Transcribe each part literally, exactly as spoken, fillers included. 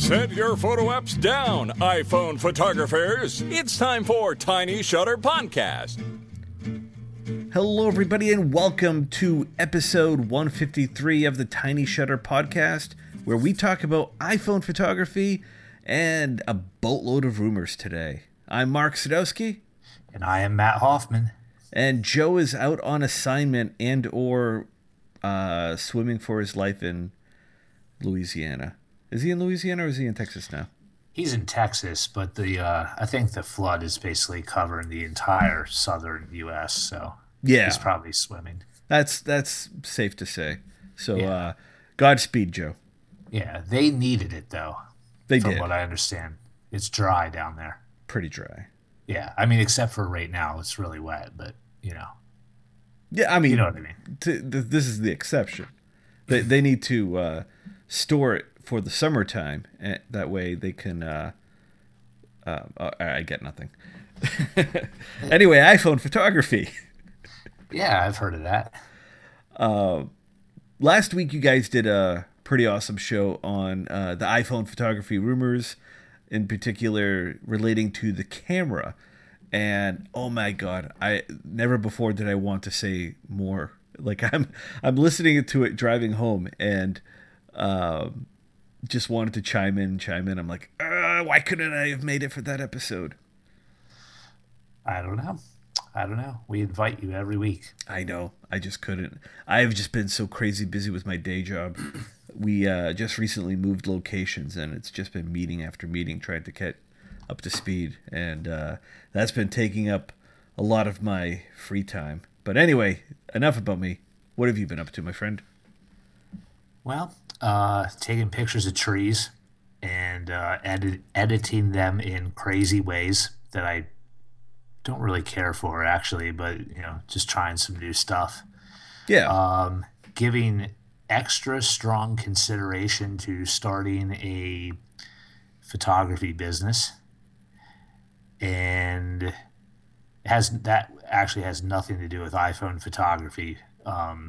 Set your photo apps down, iPhone photographers. It's time for Tiny Shutter Podcast. Hello, everybody, and welcome to episode one fifty-three of the Tiny Shutter Podcast, where we talk about iPhone photography and a boatload of rumors today. I'm Mark Sadowski. And I am Matt Hoffman. And Joe is out on assignment and or uh, swimming for his life in Louisiana. Is he in Louisiana or is he in Texas now? He's in Texas, but the uh, I think the flood is basically covering the entire southern U S, so yeah, he's probably swimming. That's that's safe to say. So yeah. uh, Godspeed, Joe. Yeah, they needed it, though. They from did. From what I understand. It's dry down there. Pretty dry. Yeah, I mean, except for right now, it's really wet, but, you know. Yeah, I mean, you know what I mean. To, th- this is the exception. They, they need to uh, store it for the summertime, and that way they can. Uh, uh, uh, I get nothing. Anyway, iPhone photography. Yeah, I've heard of that. Uh, last week, you guys did a pretty awesome show on uh, the iPhone photography rumors, in particular relating to the camera. And oh my God, I never before did I want to say more. Like I'm, I'm listening to it driving home, and. Um, just wanted to chime in, chime in. I'm like, uh, why couldn't I have made it for that episode? I don't know. I don't know. We invite you every week. I know. I just couldn't. I've just been so crazy busy with my day job. We uh, just recently moved locations, and it's just been meeting after meeting trying to get up to speed. And uh, that's been taking up a lot of my free time. But anyway, enough about me. What have you been up to, my friend? Well, uh, taking pictures of trees and uh, edit, editing them in crazy ways that I don't really care for, actually, but, you know, just trying some new stuff. Yeah. Um, giving extra strong consideration to starting a photography business. And it has that actually has nothing to do with iPhone photography. Um,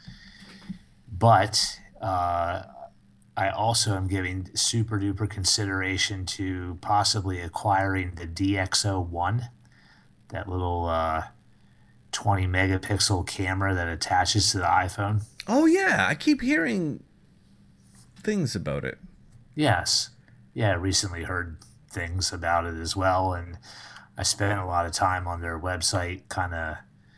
but... Uh, I also am giving super duper consideration to possibly acquiring the D X O one, that little uh, twenty megapixel camera that attaches to the iPhone. Oh, yeah. I keep hearing things about it. Yes. Yeah, I recently heard things about it as well, and I spent a lot of time on their website kind of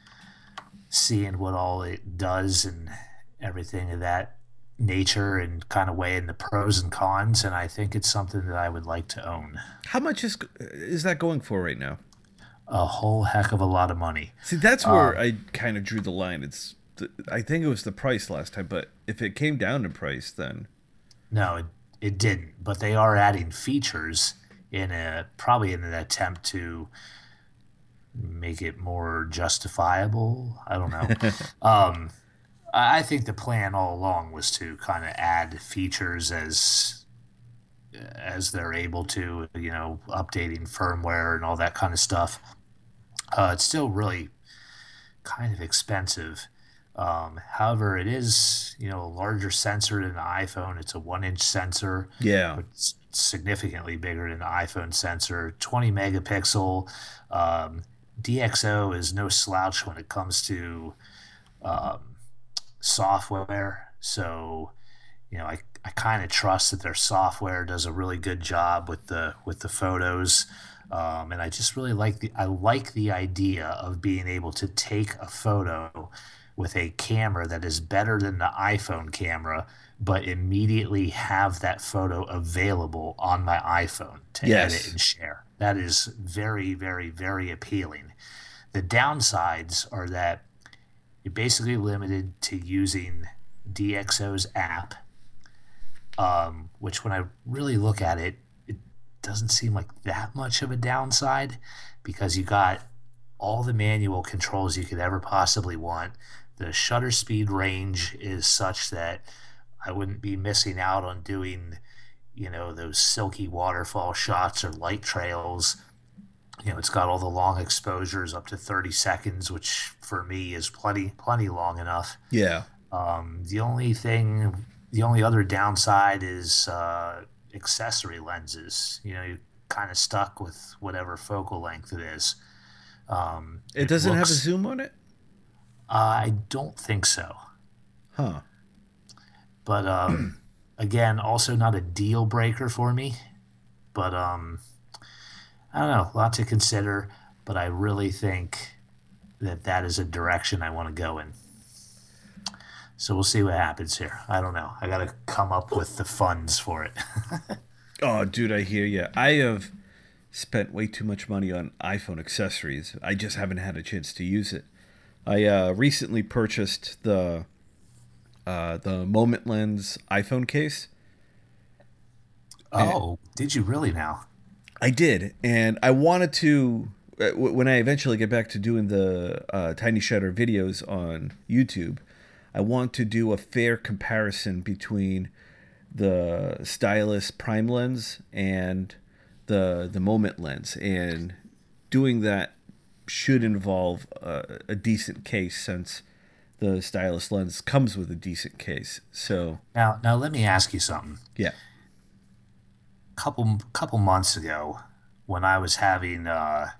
seeing what all it does and everything of that nature and kind of weighing the pros and cons, and I think it's something that I would like to own. How much is is that going for right now? A whole heck of a lot of money. See, that's where um, I kind of drew the line. It's the, I think it was the price last time, but if it came down in price, then no, it, it didn't. But they are adding features in a probably in an attempt to make it more justifiable. I don't know. um, I think the plan all along was to kind of add features as as they're able to, you know, updating firmware and all that kind of stuff. Uh, it's still really kind of expensive. Um, however, it is, you know, a larger sensor than the iPhone. It's a one-inch sensor. yeah, It's significantly bigger than the iPhone sensor. twenty megapixel. Um, D X O is no slouch when it comes to um, software, so you know I, I kind of trust that their software does a really good job with the with the photos, um, and I just really like the I like the idea of being able to take a photo with a camera that is better than the iPhone camera, but immediately have that photo available on my iPhone to Yes. edit and share. That is very, very, very appealing. The downsides are that you're basically limited to using D X O's app, um, which when I really look at it, it doesn't seem like that much of a downside because you got all the manual controls you could ever possibly want. The shutter speed range is such that I wouldn't be missing out on doing, you know, those silky waterfall shots or light trails. You know, it's got all the long exposures up to thirty seconds, which for me is plenty, plenty long enough. Yeah. Um, the only thing, the only other downside is uh, accessory lenses. You know, you're kind of stuck with whatever focal length it is. Um, It doesn't have a looks- zoom on it? Uh, I don't think so. Huh. But um, again, also not a deal breaker for me. But um, I don't know, a lot to consider. But I really think that that is a direction I want to go in. So we'll see what happens here. I don't know. I got to come up with the funds for it. Oh, dude, I hear you. I have spent way too much money on iPhone accessories. I just haven't had a chance to use it. I uh, recently purchased the uh, the Moment Lens iPhone case. Oh, did you really now? I did, and I wanted to. uh, w- When I eventually get back to doing the uh, Tiny Shutter videos on YouTube, I want to do a fair comparison between the Stylus Prime lens and the the Moment lens, and doing that should involve a, a decent case, since the Stylus lens comes with a decent case. So Now, now let me ask you something. yeah, Couple couple months ago, when I was having uh,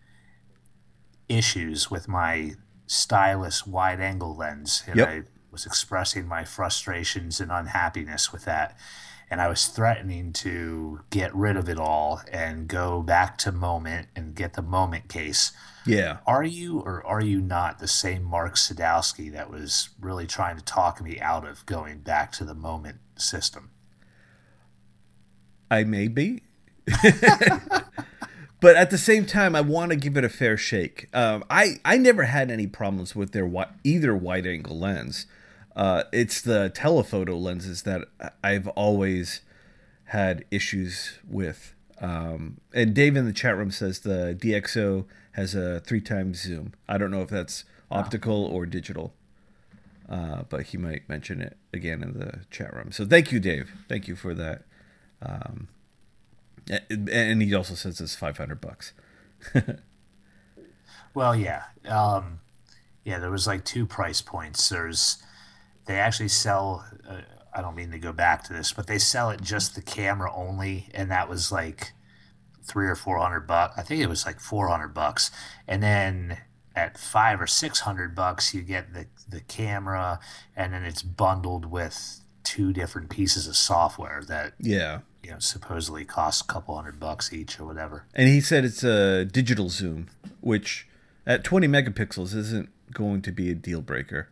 issues with my Stylus wide angle lens, and Yep. I was expressing my frustrations and unhappiness with that, and I was threatening to get rid of it all and go back to Moment and get the Moment case. yeah. Are you or are you not the same Mark Sadowski that was really trying to talk me out of going back to the Moment system? I may be. But at the same time, I want to give it a fair shake. Um, I, I never had any problems with their wi- either wide angle lens. Uh, it's the telephoto lenses that I've always had issues with. Um, and Dave in the chat room says the D X O has a three times zoom. I don't know if that's optical or digital, uh, but he might mention it again in the chat room. So thank you, Dave. Thank you for that. Um, and and he also says it's five hundred bucks. Well, yeah. Um, yeah, there was like two price points. There's, they actually sell, uh, I don't mean to go back to this, but they sell it just the camera only, and that was like three or four hundred bucks. I think it was like four hundred bucks. And then at five or six hundred bucks, you get the, the camera, and then it's bundled with two different pieces of software that, Yeah. you know, supposedly cost a couple hundred bucks each or whatever. And he said it's a digital zoom, which at twenty megapixels isn't going to be a deal breaker.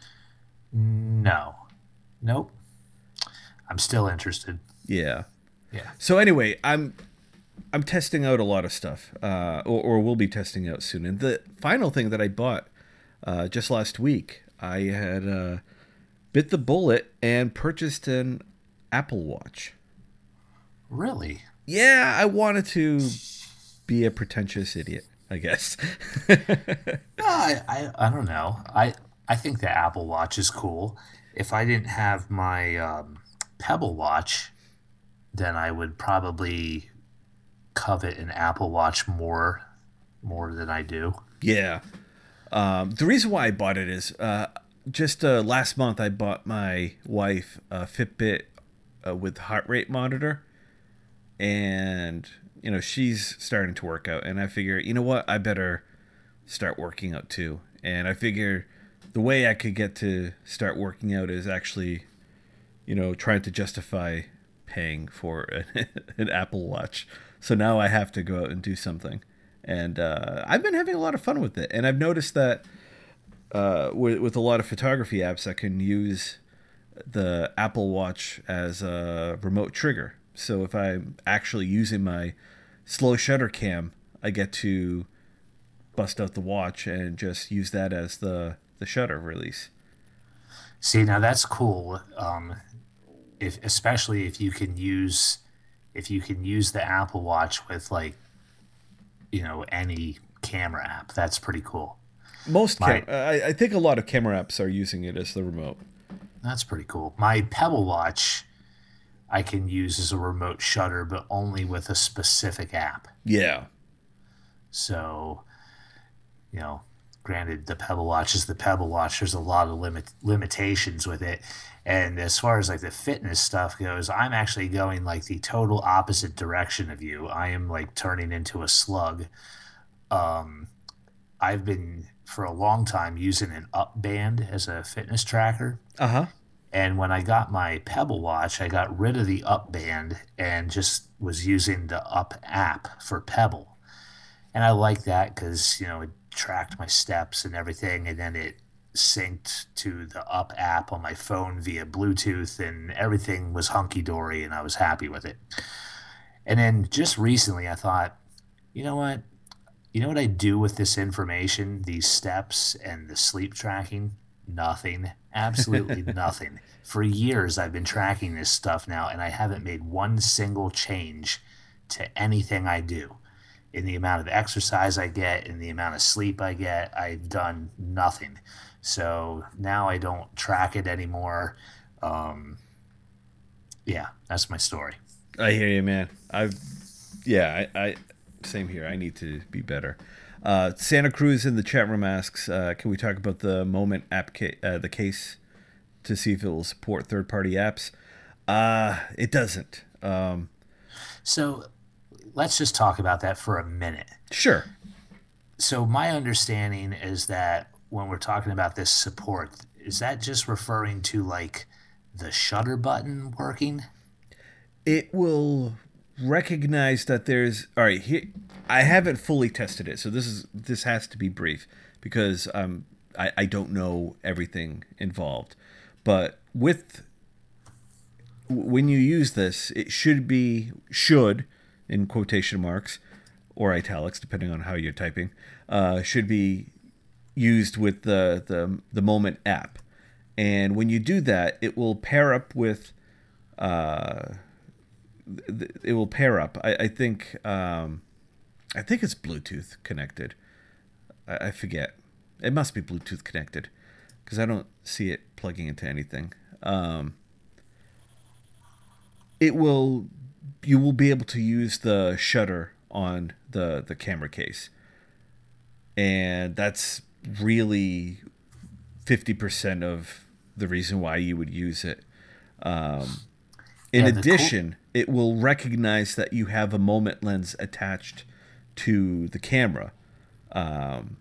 No. Nope. I'm still interested. Yeah. Yeah. So anyway, I'm I'm testing out a lot of stuff, uh, or, or will be testing out soon. And the final thing that I bought uh, just last week, I had uh, bit the bullet and purchased an Apple Watch. Really? Yeah, I wanted to be a pretentious idiot, I guess. No, I, I, I don't know. I, I think the Apple Watch is cool. If I didn't have my um, Pebble Watch, then I would probably covet an Apple Watch more more than I do. Yeah. Um, the reason why I bought it is uh, just uh, last month I bought my wife a Fitbit uh, with heart rate monitor. And, you know, she's starting to work out. And I figure, you know what? I better start working out too. And I figure the way I could get to start working out is actually, you know, trying to justify paying for an, an Apple Watch. So now I have to go out and do something. And uh, I've been having a lot of fun with it. And I've noticed that uh, with, with a lot of photography apps, I can use the Apple Watch as a remote trigger. So if I'm actually using my slow shutter cam, I get to bust out the watch and just use that as the, the shutter release. See, now that's cool. Um, if especially if you can use if you can use the Apple Watch with like, you know, any camera app, that's pretty cool. Most My- cam- I, I think a lot of camera apps are using it as the remote. That's pretty cool. My Pebble Watch, I can use as a remote shutter, but only with a specific app. Yeah. So, you know, granted, the Pebble Watch is the Pebble Watch. There's a lot of limit limitations with it. And as far as like the fitness stuff goes, I'm actually going like the total opposite direction of you. I am like turning into a slug. Um, I've been for a long time using an Up Band as a fitness tracker. Uh huh. And when I got my Pebble Watch, I got rid of the Up Band and just was using the Up app for Pebble. And I like that because, you know, it tracked my steps and everything, and then it synced to the Up app on my phone via Bluetooth, and everything was hunky-dory, and I was happy with it. And then just recently I thought, you know what? You know what I do with this information, these steps and the sleep tracking? Nothing. Absolutely nothing. For years I've been tracking this stuff now, and I haven't made one single change to anything I do. In the amount of exercise I get, in the amount of sleep I get, I've done nothing. So now I don't track it anymore. Um, yeah, that's my story. I hear you, man. I've, yeah, I, I same here. I need to be better. Uh, Santa Cruz in the chat room asks, uh, can we talk about the Moment app, ca- uh, the case, to see if it will support third-party apps? Uh, it doesn't. Um, so let's just talk about that for a minute. Sure. So my understanding is that when we're talking about this support, is that just referring to like the shutter button working? It will recognize that there's all right here. I haven't fully tested it, so this is this has to be brief because um I, I don't know everything involved. But with when you use this, it should be should in quotation marks or italics, depending on how you're typing, uh, should be used with the, the the Moment app. And when you do that, it will pair up with, uh, th- it will pair up. I, I think um, I think it's Bluetooth connected. I, I forget. It must be Bluetooth connected because I don't see it plugging into anything. Um, it will. You will be able to use the shutter on the, the camera case. And that's really fifty percent of the reason why you would use it. Um, in Yeah, the addition, it will recognize that you have a Moment lens attached to the camera. Um,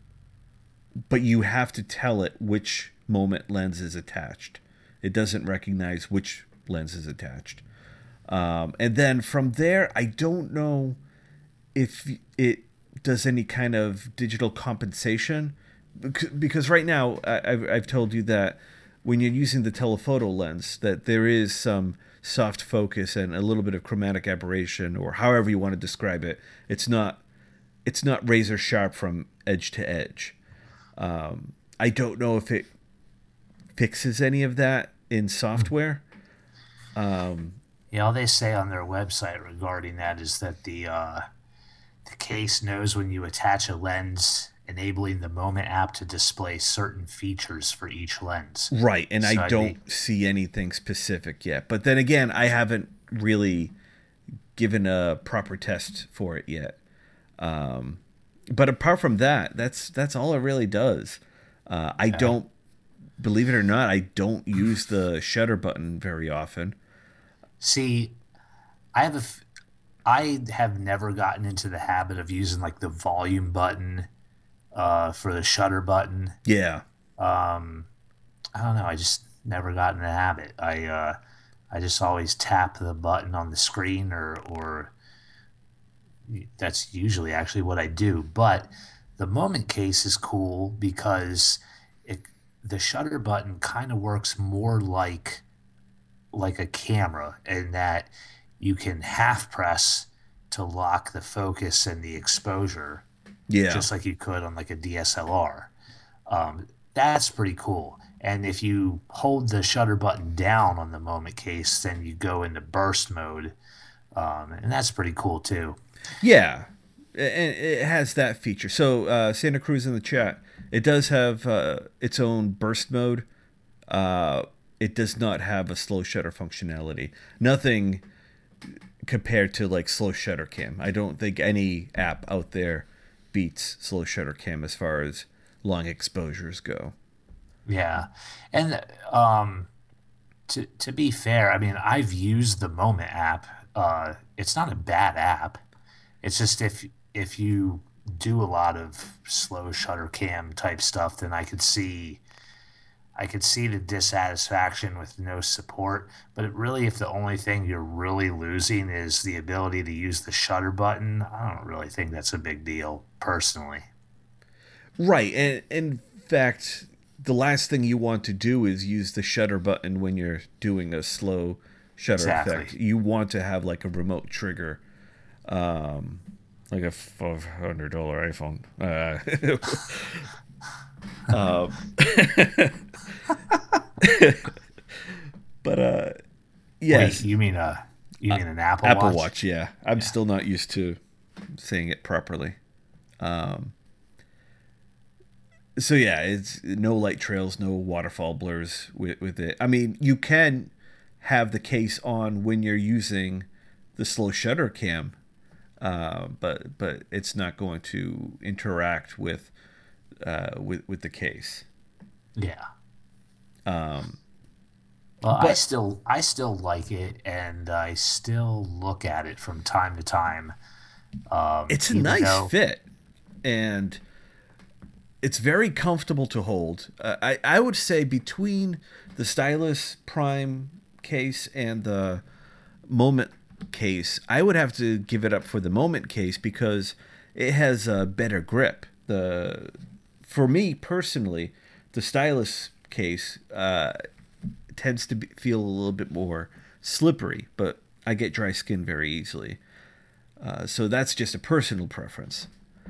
but you have to tell it which Moment lens is attached. It doesn't recognize which lens is attached. Um, and then from there, I don't know if it does any kind of digital compensation, because right now I've, I've told you that when you're using the telephoto lens, that there is some soft focus and a little bit of chromatic aberration, or however you want to describe it. It's not, it's not razor sharp from edge to edge. Um, I don't know if it fixes any of that in software. Um, Yeah, all they say on their website regarding that is that the uh, the case knows when you attach a lens, enabling the Moment app to display certain features for each lens. Right, and So I I don't think- see anything specific yet. But then again, I haven't really given a proper test for it yet. Um, but apart from that, that's that's all it really does. Uh, I don't, believe it or not, I don't use the shutter button very often. See, I have a, f- I have never gotten into the habit of using like the volume button, uh, for the shutter button. Yeah, I don't know. I just never got in the habit. I, uh, I just always tap the button on the screen, or, or that's usually actually what I do. But the Moment case is cool because it, the shutter button kind of works more like like a camera, in that you can half press to lock the focus and the exposure, yeah, just like you could on like a D S L R. Um, that's pretty cool. And if you hold the shutter button down on the Moment case, then you go into burst mode, um, and that's pretty cool too. yeah. And it has that feature. So uh, Santa Cruz in the chat, it does have uh, its own burst mode. Uh, it does not have a slow shutter functionality. Nothing compared to like slow shutter cam. I don't think any app out there beats slow shutter cam as far as long exposures go. Yeah, and um, to to be fair, I mean, I've used the Moment app. Uh, it's not a bad app. It's just if if you do a lot of slow shutter cam type stuff, then I could see I could see the dissatisfaction with no support. But it really, if the only thing you're really losing is the ability to use the shutter button, I don't really think that's a big deal personally. Right, and in fact, the last thing you want to do is use the shutter button when you're doing a slow shutter Exactly. effect. You want to have like a remote trigger, um, like a five hundred dollar iPhone. Uh, um, but uh, yes, Wait, you mean a you mean an Apple, Apple Watch? Watch. Yeah, I'm Yeah. still not used to saying it properly. Um, so yeah, it's no light trails, no waterfall blurs with, with it. I mean, you can have the case on when you're using the slow shutter cam, uh, but but it's not going to interact with uh, with with the case. Yeah. Um, Well, I but still I still like it, and I still look at it from time to time. Um, it's a even nice though, fit, and it's very comfortable to hold. Uh, I I would say between the Stylus Prime case and the Moment case, I would have to give it up for the Moment case because it has a better grip. The For me personally, the Stylus case uh, tends to be, feel a little bit more slippery, but I get dry skin very easily. Uh, so that's just a personal preference.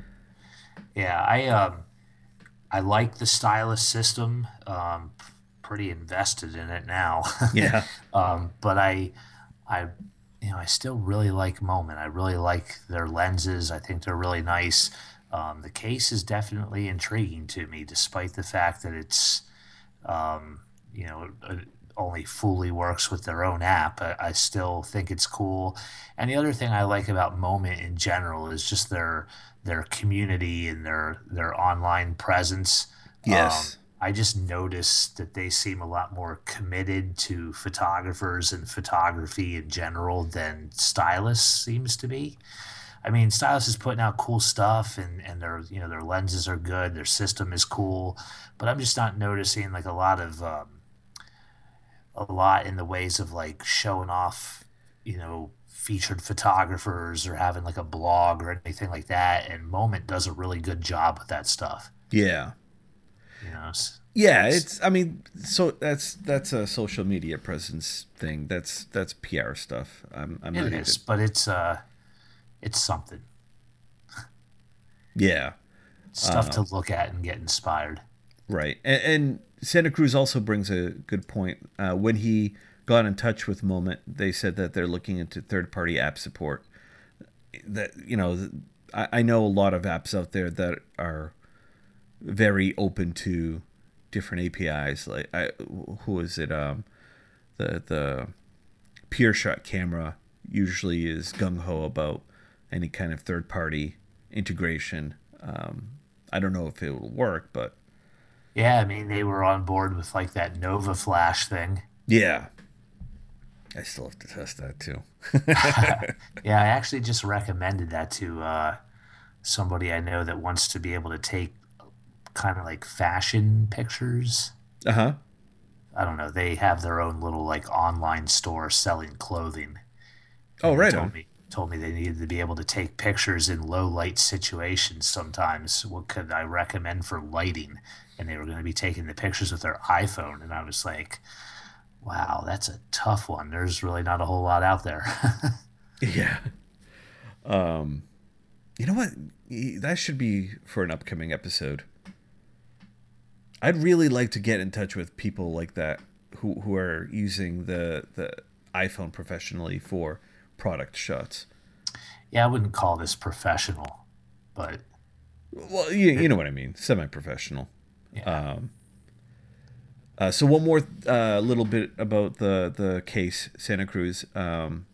yeah, I um I like the stylus system. Um, pretty invested in it now. Yeah. um, but I I you know I still really like Moment. I really like their lenses. I think they're really nice. Um, the case is definitely intriguing to me, despite the fact that it's um, you know, it only fully works with their own app. I, I still think it's cool. And the other thing I like about Moment in general is just their their community and their their online presence. Um, Yes. I just noticed that they seem a lot more committed to photographers and photography in general than Stylus seems to be. I mean, Stylus is putting out cool stuff, and and their you know their lenses are good, their system is cool, but I'm just not noticing like a lot of um, a lot in the ways of like showing off, you know, featured photographers or having like a blog or anything like that. And Moment does a really good job with that stuff. Yeah. You know, S- so Yeah, it's it's I mean, so that's that's a social media presence thing. That's that's P R stuff. I'm I'm not it even. is, but it's uh, it's something Yeah. stuff to look at and get inspired. Right. And, and Santa Cruz also brings a good point. Uh, when he got in touch with Moment, they said that they're looking into third-party app support. That you know, I, I know a lot of apps out there that are very open to different A P Is. Like, I, who is it? Um, the the Pure Shot camera usually is gung ho about any kind of third-party integration. Um, I don't know if it will work, but Yeah, I mean, they were on board with like that Nova Flash thing. yeah, I still have to test that too. Yeah, I actually just recommended that to uh, somebody I know that wants to be able to take kind of like fashion pictures. Uh huh. I don't know. They have their own little like online store selling clothing. Oh, And they right told on. me told me they needed to be able to take pictures in low light situations sometimes. What could I recommend for lighting? And they were going to be taking the pictures with their iPhone, and I was like, wow, that's a tough one. There's really not a whole lot out there. Yeah. Um, you know what? Y- That should be for an upcoming episode. I'd really like to get in touch with people like that who who are using the the iPhone professionally for product shots. Yeah, I wouldn't call this professional, but Well, you, you know what I mean, semi-professional. yeah. Uh, so one more uh, little bit about the the case Santa Cruz. Um,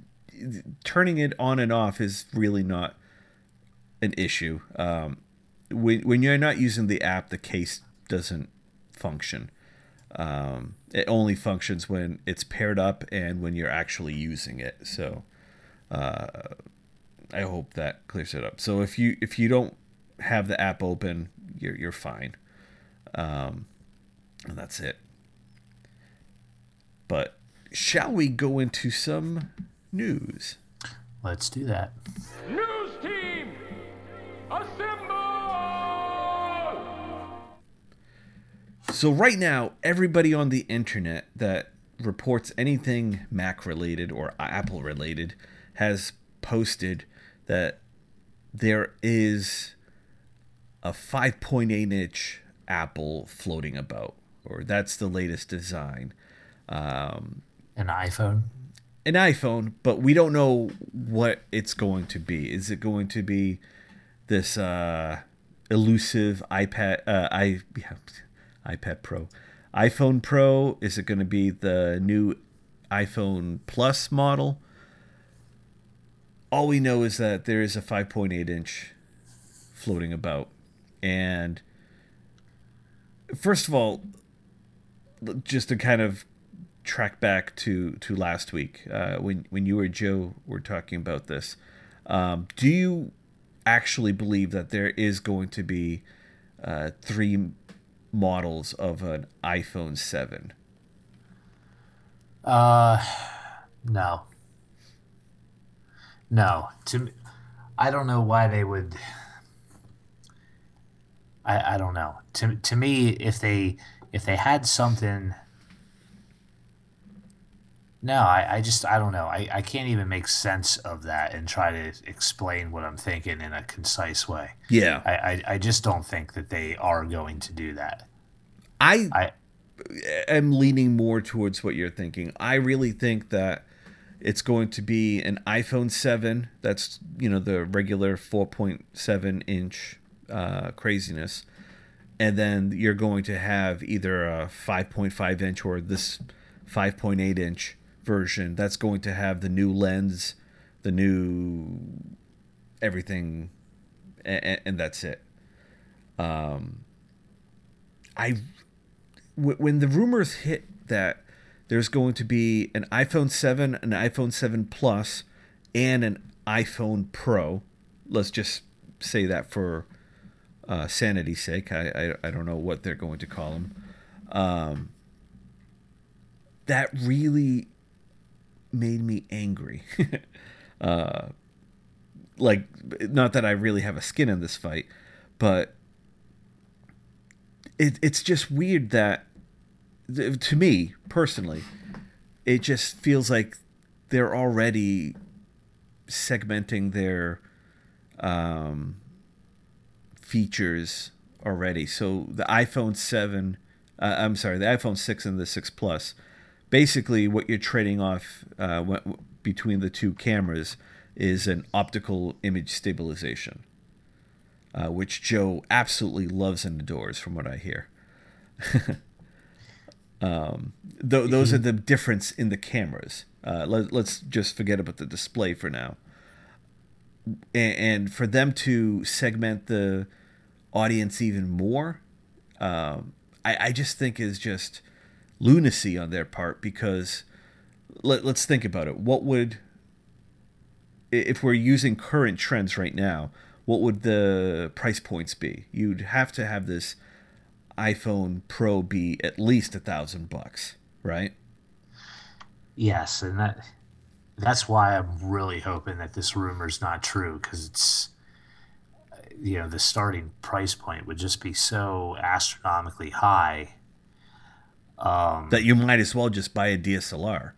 turning it on and off is really not an issue. Um, when when you're not using the app, the case doesn't function. Um, it only functions when it's paired up and when you're actually using it. So uh, I hope that clears it up. So if you if you don't have the app open, you're you're fine. Um, and that's it. But shall we go into some news? Let's do that. News team, assemble! So right now, everybody on the internet that reports anything Mac related or Apple related has posted that there is a five point eight inch Apple floating about, or that's the latest design. Um, An iPhone? an iPhone, but we don't know what it's going to be. Is it going to be this uh, elusive iPad, uh, i yeah, iPad Pro, iPhone Pro? Is it going to be the new iPhone Plus model? All we know is that there is a five point eight inch floating about. And first of all, just to kind of track back to, to last week, uh, when, when you or Joe were talking about this, um, do you actually believe that there is going to be uh, three models of an iPhone seven? Uh, no. No. To me, I don't know why they would. I, I don't know. To to me, if they if they had something. No, I, I just I don't know. I, I can't even make sense of that and try to explain what I'm thinking in a concise way. Yeah. I, I, I just don't think that they are going to do that. I, I am leaning more towards what you're thinking. I really think that it's going to be an iPhone seven. That's, you know, the regular four point seven inch uh, craziness. And then you're going to have either a five point five inch or this five point eight inch version that's going to have the new lens, the new everything, and, and that's it. Um, I w- when the rumors hit that there's going to be an iPhone seven, an iPhone seven Plus, and an iPhone Pro, let's just say that for uh, sanity's sake. I, I I don't know what they're going to call them. Um, that really made me angry. uh, like, not that I really have a skin in this fight, but it, it's just weird that, to me personally, it just feels like they're already segmenting their um, features already. So the iPhone seven, uh, I'm sorry, the iPhone six and the six Plus, basically what you're trading off uh, w- between the two cameras is an optical image stabilization, uh, which Joe absolutely loves and adores, from what I hear. um, th- those are the difference in the cameras. Uh, let, let's just forget about the display for now. And, and for them to segment the audience even more, um, I, I just think is just lunacy on their part, because let, let's think about it. What would, if we're using current trends right now, what would the price points be? You'd have to have this iPhone Pro be at least a thousand bucks, right? yes, and that that's why I'm really hoping that this rumor's not true, because it's, you know, the starting price point would just be so astronomically high. Um, that you might as well just buy a D S L R.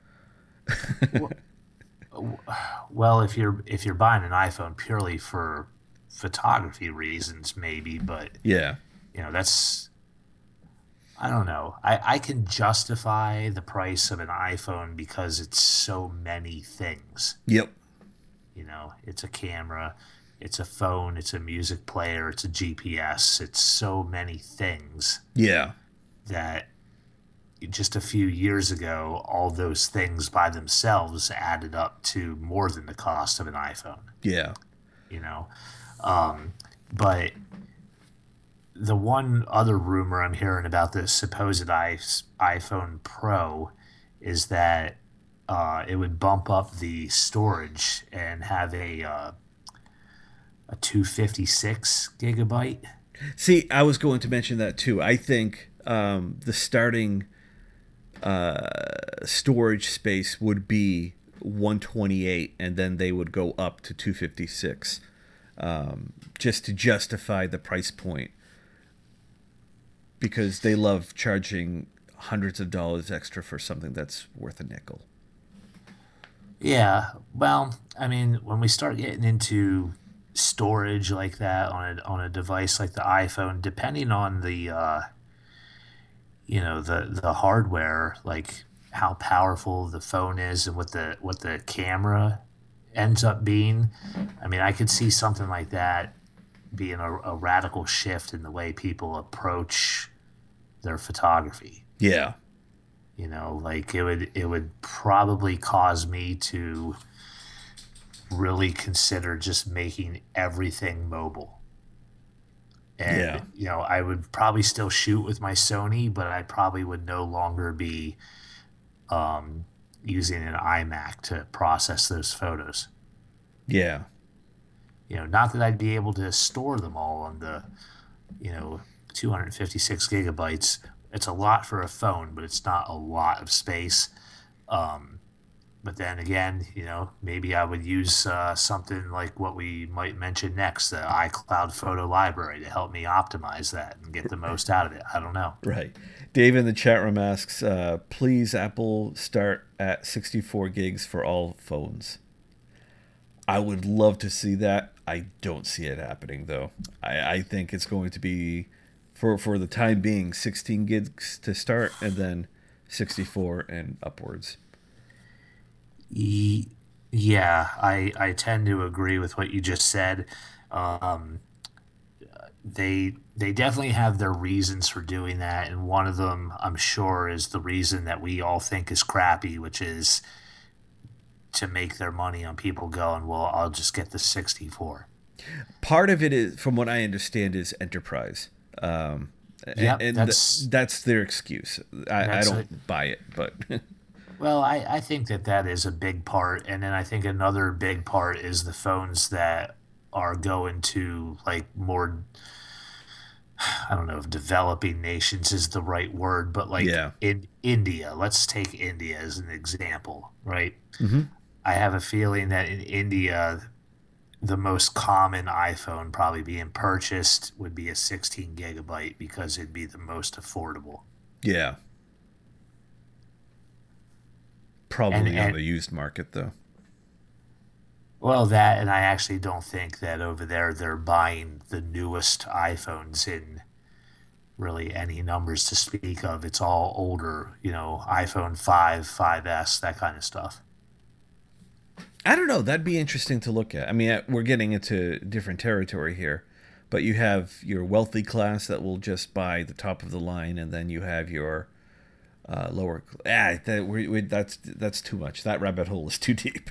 well, if you're if you're buying an iPhone purely for photography reasons, maybe, but Yeah. you know, that's, I don't know. I, I can justify the price of an iPhone because it's so many things. Yep. You know, it's a camera, it's a phone, it's a music player, it's a G P S. It's so many things Yeah. that just a few years ago, all those things by themselves added up to more than the cost of an iPhone. Yeah. You know, um, But the one other rumor I'm hearing about this supposed i iPhone Pro is that uh, it would bump up the storage and have a uh, a two fifty-six gigabyte. See, I was going to mention that too. I think um, the starting uh, storage space would be one twenty-eight, and then they would go up to two fifty-six, um, just to justify the price point, because they love charging hundreds of dollars extra for something that's worth a nickel. Yeah, well, I mean, when we start getting into storage like that on a on a device like the iPhone, depending on the uh, you know the the hardware, like how powerful the phone is and what the what the camera ends up being. I mean, I could see something like that being a, a radical shift in the way people approach their photography. Yeah. You know, like it would it would probably cause me to really consider just making everything mobile. And Yeah. you know, I would probably still shoot with my Sony, but I probably would no longer be um, using an iMac to process those photos. Yeah. You know, not that I'd be able to store them all on the, you know, two fifty-six gigabytes. It's a lot for a phone, but it's not a lot of space. Um, but then again, you know, maybe I would use uh, something like what we might mention next, the iCloud Photo Library, to help me optimize that and get the most out of it. I don't know. Right. Dave in the chat room asks, uh, please, Apple, start at sixty-four gigs for all phones. I would love to see that. I don't see it happening, though. I, I think it's going to be, for, for the time being, sixteen gigs to start, and then sixty-four and upwards. Yeah, I, I tend to agree with what you just said. Um, they they definitely have their reasons for doing that, and one of them, I'm sure, is the reason that we all think is crappy, which is to make their money on people going, well, I'll just get the sixty-four. Part of it is, from what I understand, is enterprise. Um, Yep, and and that's- th- that's their excuse. I, I That's don't a- buy it, but Well, I, I think that that is a big part. And then I think another big part is the phones that are going to like more, I don't know if developing nations is the right word, but like Yeah. in India, let's take India as an example, right? Mhm. I have a feeling that in India, the most common iPhone probably being purchased would be a sixteen gigabyte because it'd be the most affordable. yeah. Probably And- on and- the used market, though. Well, that, and I actually don't think that over there they're buying the newest iPhones in really any numbers to speak of. It's all older, you know, iPhone five, five S, that kind of stuff. I don't know. That'd be interesting to look at. I mean, uh, we're getting into different territory here, but you have your wealthy class that will just buy the top of the line, and then you have your uh, lower. Ah, that, we, we, that's that's too much. That rabbit hole is too deep.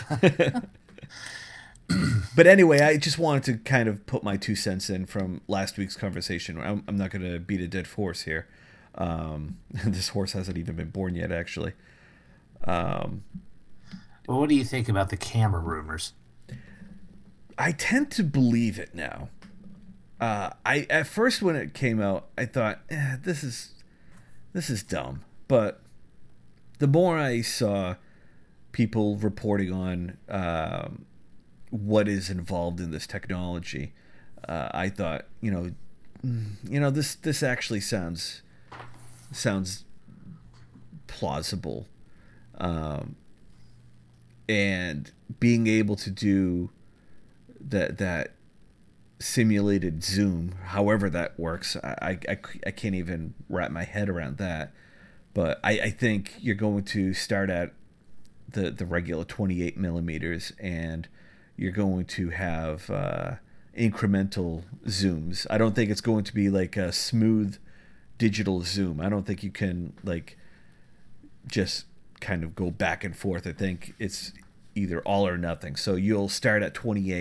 But anyway, I just wanted to kind of put my two cents in from last week's conversation. I'm, I'm not going to beat a dead horse here. Um, this horse hasn't even been born yet, actually. Um, Well, what do you think about the camera rumors? I tend to believe it now. Uh, I at first when it came out, I thought, eh, this is this is dumb. But the more I saw people reporting on um, what is involved in this technology, uh, I thought, you know, mm, you know, this this actually sounds sounds plausible. Um, and being able to do that that simulated zoom, however that works, I, I, I can't even wrap my head around that. But I, I think you're going to start at the, the regular twenty-eight millimeters, and you're going to have uh, incremental zooms. I don't think it's going to be like a smooth digital zoom. I don't think you can like just kind of go back and forth. I think it's either all or nothing. So you'll start at twenty-eight,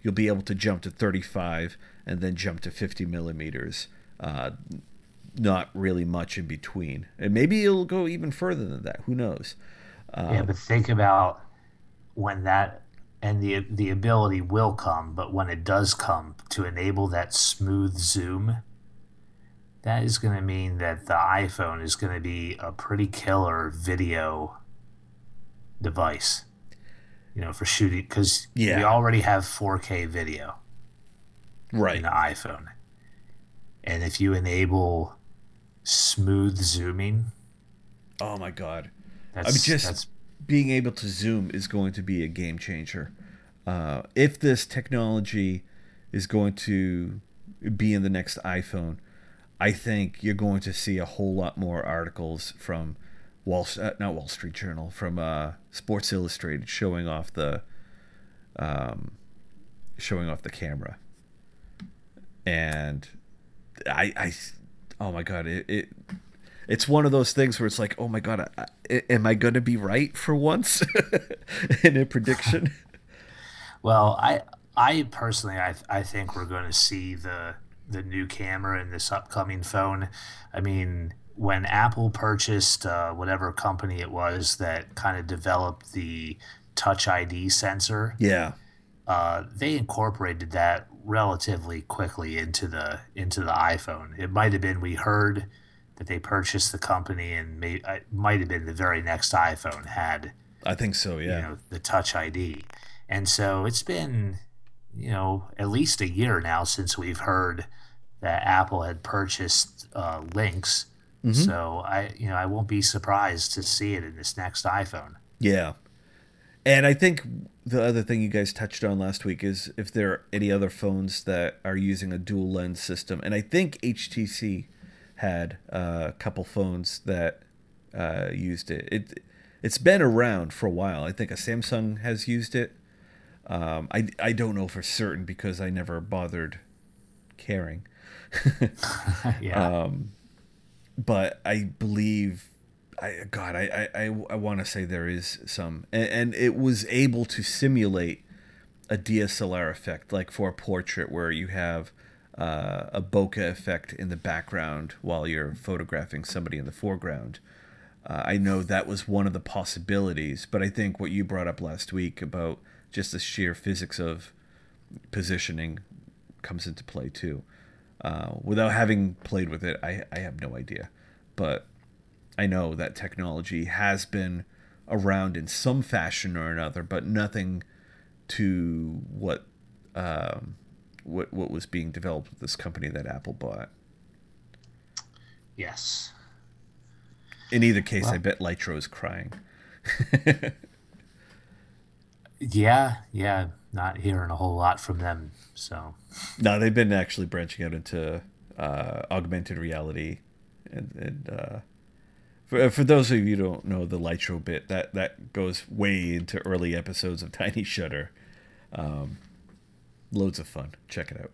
you'll be able to jump to thirty-five and then jump to fifty millimeters. Uh, not really much in between. And maybe it'll go even further than that. Who knows? Uh, yeah, but think about when that, and the the ability will come, but when it does come, to enable that smooth zoom, that is going to mean that the iPhone is going to be a pretty killer video device, you know, for shooting, because Yeah. we already have four K video right. in the iPhone. And if you enable smooth zooming, Oh my God. that's, I mean, just that's being able to zoom is going to be a game changer. Uh, if this technology is going to be in the next iPhone, I think you're going to see a whole lot more articles from Wall, uh, not Wall Street Journal, from uh, Sports Illustrated showing off the, um, showing off the camera. And I, I, oh my God, it, it it's one of those things where it's like, oh my God, I, I, am I going to be right for once in a prediction? Well, I I personally I I think we're going to see the the new camera in this upcoming phone. I mean, when Apple purchased uh, whatever company it was that kind of developed the Touch I D sensor, Yeah. uh, they incorporated that relatively quickly into the into the iPhone. It might have been we heard that they purchased the company, and may, it might have been the very next iPhone had I think so, yeah. you know, the Touch I D. And so it's been, you know, at least a year now since we've heard that Apple had purchased uh, Lynx. Mm-hmm. So I, you know, I won't be surprised to see it in this next iPhone. Yeah. And I think the other thing you guys touched on last week is if there are any other phones that are using a dual lens system. And I think H T C had uh, a couple phones that uh, used it. It it's been around for a while. I think a Samsung has used it. Um, I I don't know for certain because I never bothered caring. yeah. Um, but I believe, I God, I I, I, I want to say there is some, and, and it was able to simulate a D S L R effect, like for a portrait where you have uh, a bokeh effect in the background while you're photographing somebody in the foreground. Uh, I know that was one of the possibilities, but I think what you brought up last week about just the sheer physics of positioning comes into play too. Uh, without having played with it, I, I have no idea. But I know that technology has been around in some fashion or another, but nothing to what um, what what was being developed with this company that Apple bought. Yes. In either case, Well, I bet Lytro is crying. yeah, yeah. Not hearing a whole lot from them. So No, they've been actually branching out into uh, augmented reality, and, and uh, for for those of you who don't know the Lytro bit, that that goes way into early episodes of Tiny Shutter. Um, loads of fun. Check it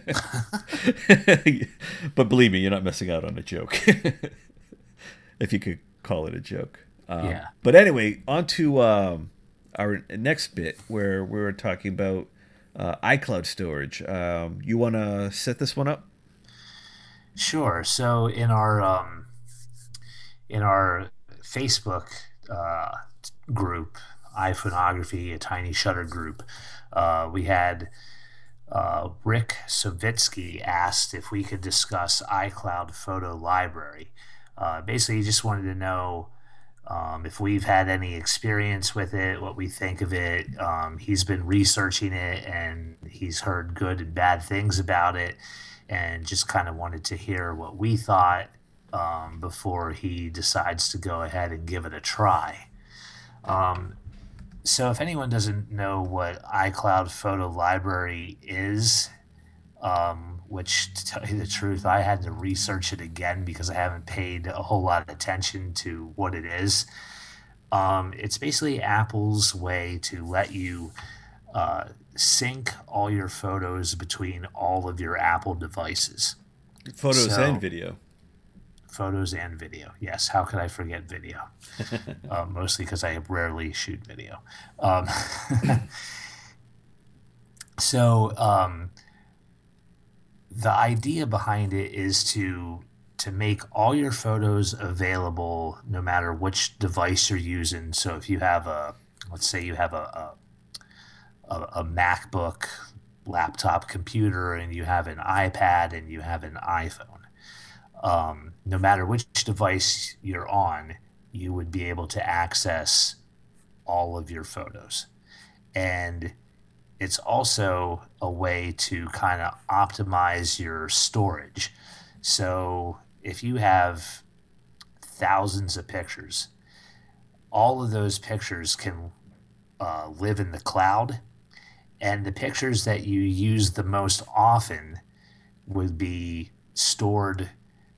out. But believe me, you're not missing out on a joke. If you could call it a joke. Um, Yeah. But anyway, on to um, our next bit where we're talking about uh, iCloud storage. Um, you want to set this one up? sure. So in our um, in our Facebook uh, group, iPhoneography, a Tiny Shutter group, uh, we had uh, Rick Savitsky asked if we could discuss iCloud Photo Library. Uh, basically, he just wanted to know um, if we've had any experience with it, what we think of it. Um, he's been researching it, and he's heard good and bad things about it, and just kind of wanted to hear what we thought um, before he decides to go ahead and give it a try. Um, so if anyone doesn't know what iCloud Photo Library is, um, which to tell you the truth, I had to research it again because I haven't paid a whole lot of attention to what it is. Um, it's basically Apple's way to let you uh, sync all your photos between all of your Apple devices. Photos So- and video. Photos and video. Yes, how could I forget video? uh, mostly because I rarely shoot video. Um, So um, the idea behind it is to to make all your photos available no matter which device you're using. So if you have a, let's say you have a, a, a MacBook laptop computer and you have an iPad and you have an iPhone, um, no matter which device you're on, you would be able to access all of your photos. And it's also a way to kind of optimize your storage. So if you have thousands of pictures, all of those pictures can uh, live in the cloud. And the pictures that you use the most often would be stored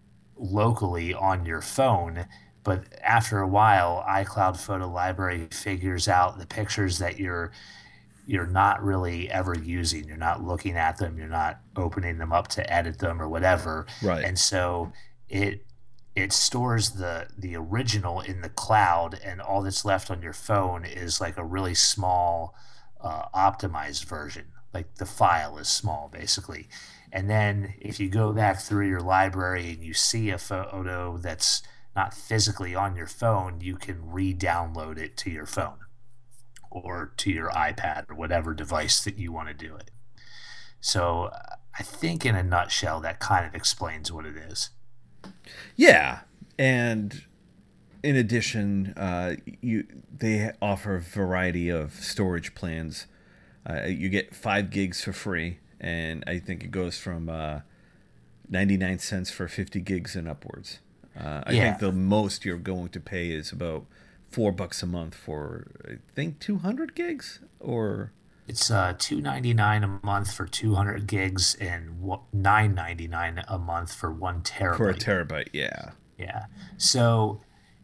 locally on your phone. But after a while, iCloud Photo Library figures out the pictures that you're you're not really ever using. You're not looking at them. You're not opening them up to edit them or whatever. Right. And so it it stores the the original in the cloud, and all that's left on your phone is like a really small uh, optimized version. Like the file is small, basically. And then if you go back through your library and you see a photo that's not physically on your phone, you can re-download it to your phone or to your iPad or whatever device that you want to do it. So I think in a nutshell, that kind of explains what it is. Yeah. And in addition, uh, you they offer a variety of storage plans. Uh, you get five gigs for free, and I think it goes from uh, ninety-nine cents for fifty gigs and upwards. Uh, I Yeah. think the most you're going to pay is about four bucks a month for, I think, two hundred gigs, or It's uh, two ninety-nine a month for two hundred gigs and nine ninety-nine a month for one terabyte. for a terabyte. Yeah. Yeah. So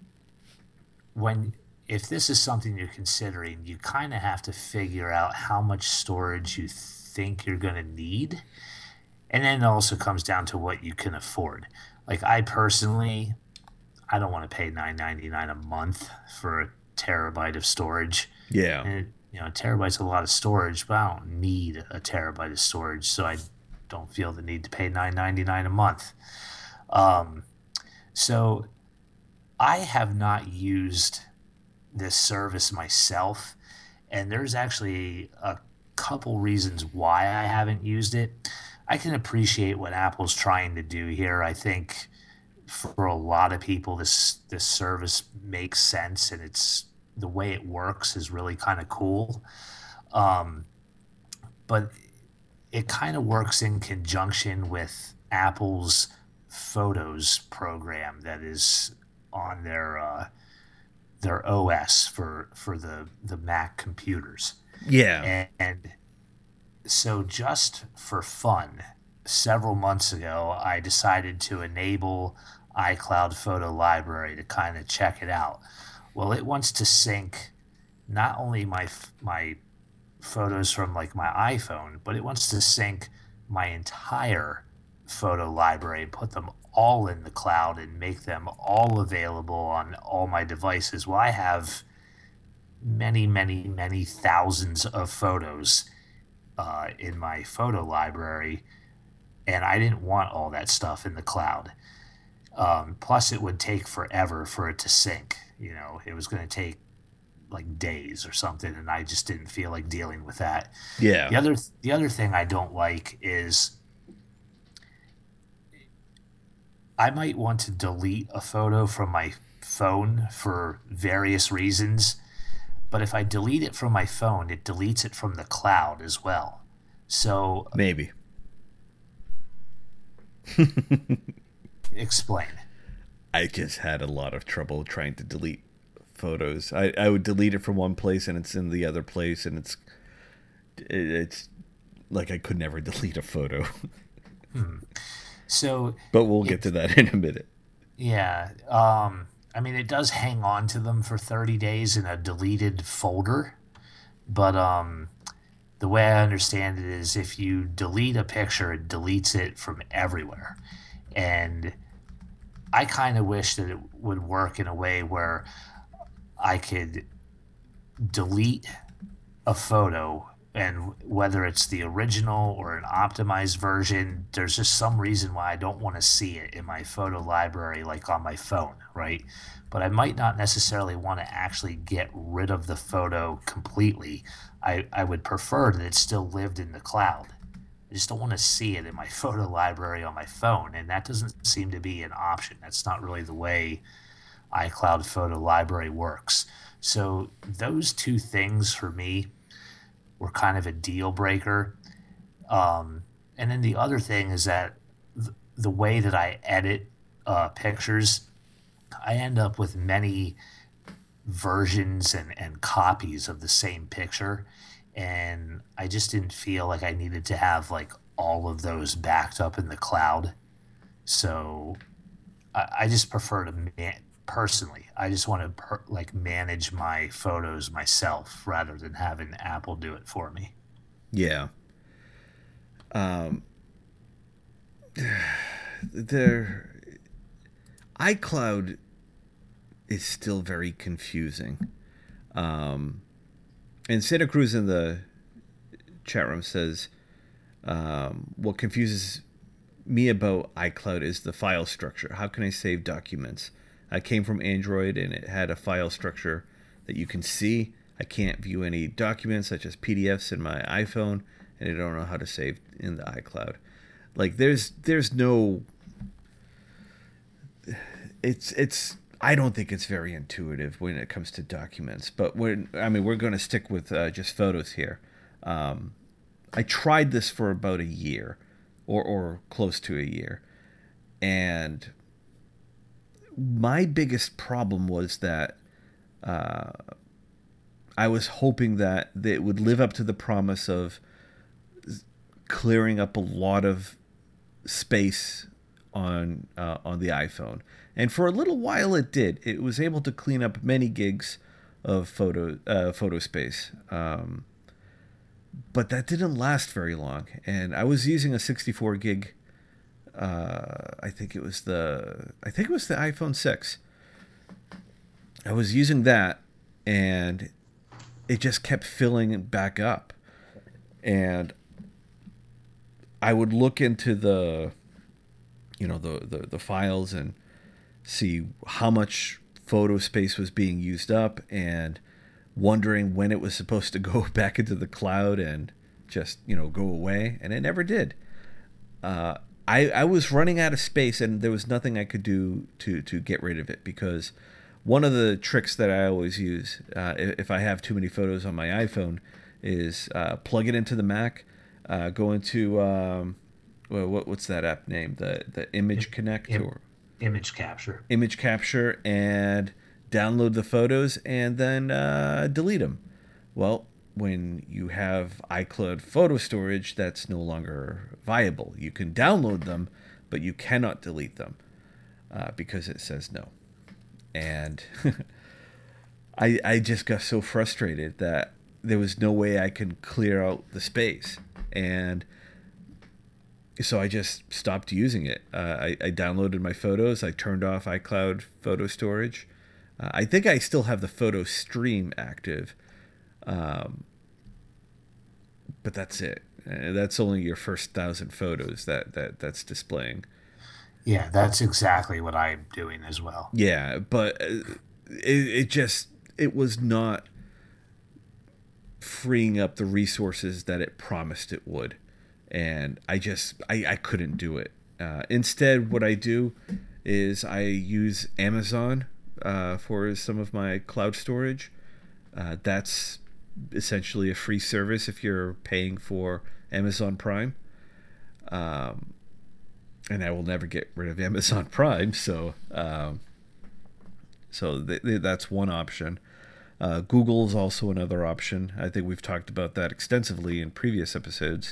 when if this is something you're considering, you kind of have to figure out how much storage you think you're going to need. And then it also comes down to what you can afford. Like I personally, I don't want to pay nine ninety-nine a month for a terabyte of storage. Yeah. And you know, a terabyte's a lot of storage, but I don't need a terabyte of storage, so I don't feel the need to pay nine ninety-nine a month. Um, so I have not used this service myself, and there's actually a couple reasons why I haven't used it. I can appreciate what Apple's trying to do here. I think for a lot of people, this this service makes sense, and it's the way it works is really kind of cool. Um, but it kind of works in conjunction with Apple's Photos program that is on their uh, their O S for for the the Mac computers. Yeah. And, and so just for fun, several months ago, I decided to enable iCloud Photo Library to kind of check it out. Well, it wants to sync not only my my photos from like my iPhone, but it wants to sync my entire photo library and put them all in the cloud and make them all available on all my devices. Well, I have many, many, many thousands of photos uh, in my photo library, and I didn't want all that stuff in the cloud. Um, plus, it would take forever for it to sync. You know, it was going to take like days or something, and I just didn't feel like dealing with that. Yeah. The other the other thing I don't like is I might want to delete a photo from my phone for various reasons, but if I delete it from my phone, it deletes it from the cloud as well. So Maybe. explain. I just had a lot of trouble trying to delete photos. I, I would delete it from one place and it's in the other place, and it's it, it's like I could never delete a photo. Hmm. So, But we'll get it- to that in a minute. yeah, um, I mean, it does hang on to them for thirty days in a deleted folder, but um, the way I understand it is if you delete a picture, it deletes it from everywhere. And I kind of wish that it would work in a way where I could delete a photo and whether it's the original or an optimized version, there's just some reason why I don't want to see it in my photo library, like on my phone, right? But I might not necessarily want to actually get rid of the photo completely. I, I would prefer that it still lived in the cloud. I just don't want to see it in my photo library on my phone, and that doesn't seem to be an option. That's not really the way iCloud Photo Library works. So those two things for me were kind of a deal breaker. Um, and then the other thing is that th- the way that I edit uh, pictures, I end up with many versions and, and copies of the same picture. And I just didn't feel like I needed to have like all of those backed up in the cloud. So I, I just prefer to man- personally, I just want to per- like manage my photos myself rather than having Apple do it for me. Yeah. Um, there, iCloud is still very confusing. Um, and Santa Cruz in the chat room says, um, what confuses me about iCloud is the file structure. How can I save documents? I came from Android and it had a file structure that you can see. I can't view any documents such as P D Fs in my iPhone, and I don't know how to save in the iCloud. Like there's there's no it's it's I don't think it's very intuitive when it comes to documents. But when I mean we're going to stick with uh, just photos here. Um, I tried this for about a year, or or close to a year, and my biggest problem was that uh, I was hoping that it would live up to the promise of clearing up a lot of space on uh, on the iPhone. And for a little while it did. It was able to clean up many gigs of photo uh, photo space. Um, but that didn't last very long. And I was using a sixty-four gig Uh, I think it was the I think it was the iPhone six. I was using that, and it just kept filling back up. And I would look into the, you know, the, the, the files and see how much photo space was being used up, and wondering when it was supposed to go back into the cloud and just, you know, go away, and it never did. Uh, I, I was running out of space, and there was nothing I could do to, to get rid of it, because one of the tricks that I always use uh, if I have too many photos on my iPhone is uh, plug it into the Mac, uh, go into um, well, what what's that app name? The the Image Connect Im- or Image Capture. Image Capture, and download the photos and then uh, delete them. Well, when you have iCloud photo storage, that's no longer viable. You can download them, but you cannot delete them uh, because it says no. And I I just got so frustrated that there was no way I could clear out the space. And so I just stopped using it. Uh, I, I downloaded my photos. I turned off iCloud photo storage. Uh, I think I still have the photo stream active. Um, but that's it. Uh, that's only your first thousand photos that, that that's displaying. Yeah, that's exactly what I'm doing as well. Yeah, but uh, it, it just, it was not freeing up the resources that it promised it would. And I just, I, I couldn't do it. Uh, instead, what I do is I use Amazon uh, for some of my cloud storage. Uh, that's essentially a free service if you're paying for Amazon Prime. Um, and I will never get rid of Amazon Prime, so um, so th- th- that's one option. Uh, Google is also another option. I think we've talked about that extensively in previous episodes.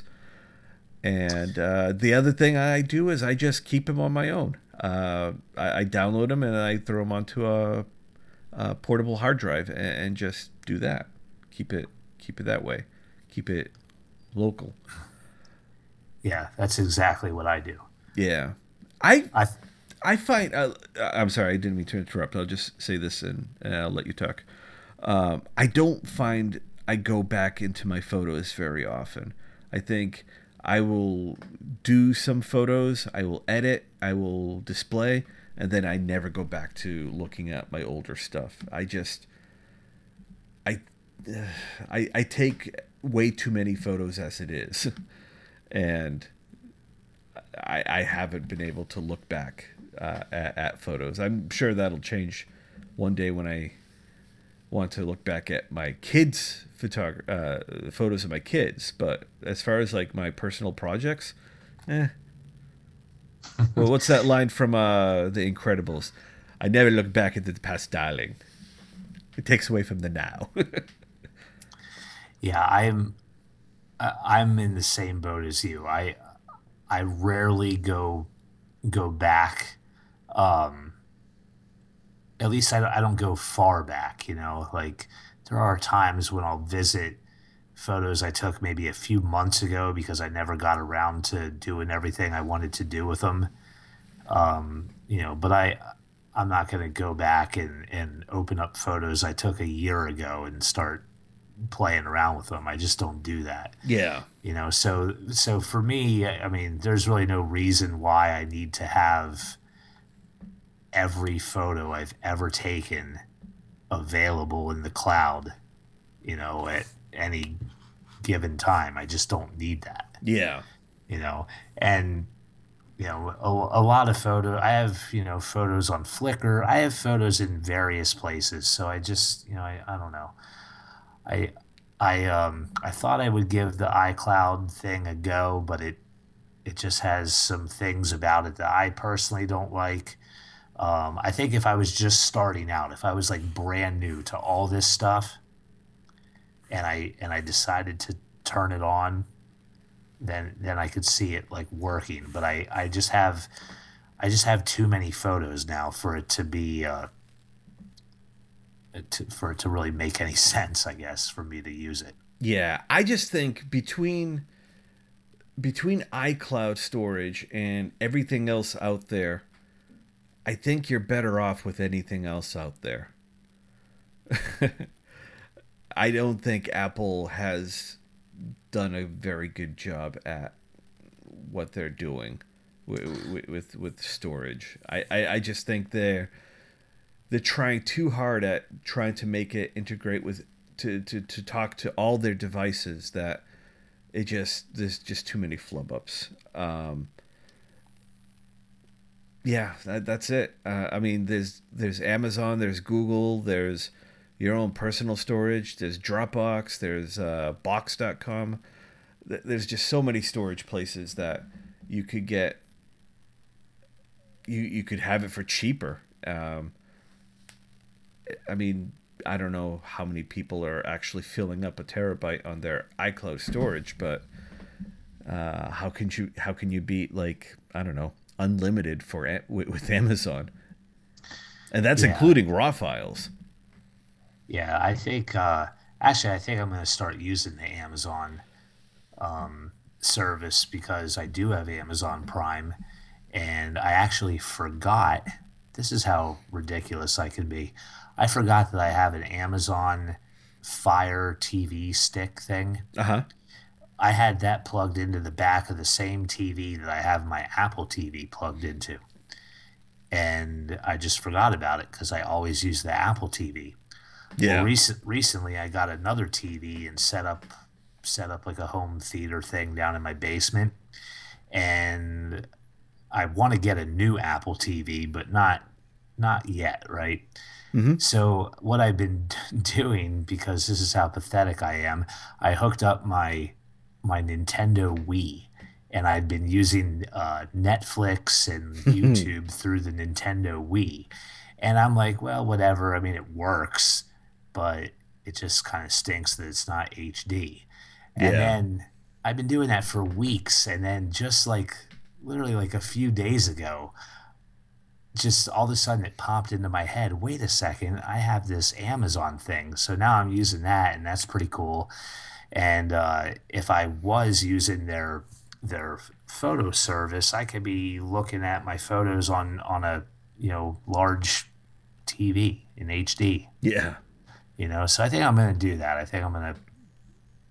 And uh, the other thing I do is I just keep them on my own. Uh, I, I download them and I throw them onto a, a portable hard drive and, and just do that. Keep it keep it that way. Keep it local. Yeah, that's exactly what I do. Yeah, I I I find uh, I'm sorry, I didn't mean to interrupt. I'll just say this and, and I'll let you talk. Um, I don't find I go back into my photos very often. I think I will do some photos, I will edit, I will display, and then I never go back to looking at my older stuff. I just I I, I take way too many photos as it is, and I, I haven't been able to look back uh, at, at photos. I'm sure that'll change one day when I want to look back at my kids' photog- uh, photos of my kids. But as far as like my personal projects, eh. Well, what's that line from uh, The Incredibles? I never look back at the past, darling. It takes away from the now. Yeah, I'm I'm in the same boat as you. I I rarely go go back. Um, at least I, don't- I don't go far back. You know, like there are times when I'll visit photos I took maybe a few months ago because I never got around to doing everything I wanted to do with them. Um, you know, but I I'm not going to go back and, and open up photos I took a year ago and start playing around with them. I just don't do that. Yeah. You know, so so for me, I mean, there's really no reason why I need to have every photo I've ever taken available in the cloud, you know, at any given time. I just don't need that. Yeah. You know, and you know, a, a lot of photo. I have, you know, photos on Flickr. I have photos in various places. So I just, you know, I, I don't know. I I um I thought I would give the iCloud thing a go, but it it just has some things about it that I personally don't like. Um, I think if I was just starting out, if I was like brand new to all this stuff, and I and I decided to turn it on, then then I could see it like working. But I, I just have I just have too many photos now for it to be uh, to, for it to really make any sense, I guess, for me to use it. Yeah, I just think between between iCloud storage and everything else out there, I think you're better off with anything else out there. I don't think Apple has done a very good job at what they're doing with with, with storage. I, I, I just think they're they're trying too hard at trying to make it integrate with to, to, to talk to all their devices that it just there's just too many flub ups. Um, yeah, that, that's it. Uh, I mean, there's there's Amazon, there's Google, there's your own personal storage, there's Dropbox, there's uh, Box dot com. There's just so many storage places that you could get. You you could have it for cheaper. Um, I mean, I don't know how many people are actually filling up a terabyte on their iCloud storage, but uh, how can you how can you beat like I don't know unlimited for with, with Amazon, and that's Yeah. including raw files. Yeah, I think uh, actually I think I'm going to start using the Amazon um, service because I do have Amazon Prime, and I actually forgot. This is how ridiculous I can be. I forgot that I have an Amazon Fire T V stick thing. Uh huh. I had that plugged into the back of the same T V that I have my Apple T V plugged into. And I just forgot about it because I always use the Apple T V. Yeah. Well, recent, recently I got another T V and set up set up like a home theater thing down in my basement. And I want to get a new Apple T V, but not not yet, right? Mm-hmm. So what I've been doing, because this is how pathetic I am, I hooked up my my Nintendo Wii, and I'd been using uh, Netflix and YouTube through the Nintendo Wii. And I'm like, well, whatever. I mean, it works, but it just kind of stinks that it's not H D. And Yeah. then I've been doing that for weeks, and then just like literally like a few days ago, just all of a sudden it popped into my head, wait a second, I have this Amazon thing. So now I'm using that, and that's pretty cool. And uh, if I was using their their photo service, I could be looking at my photos on, on a, you know, large T V in H D. Yeah. You know, so I think I'm going to do that. I think I'm going to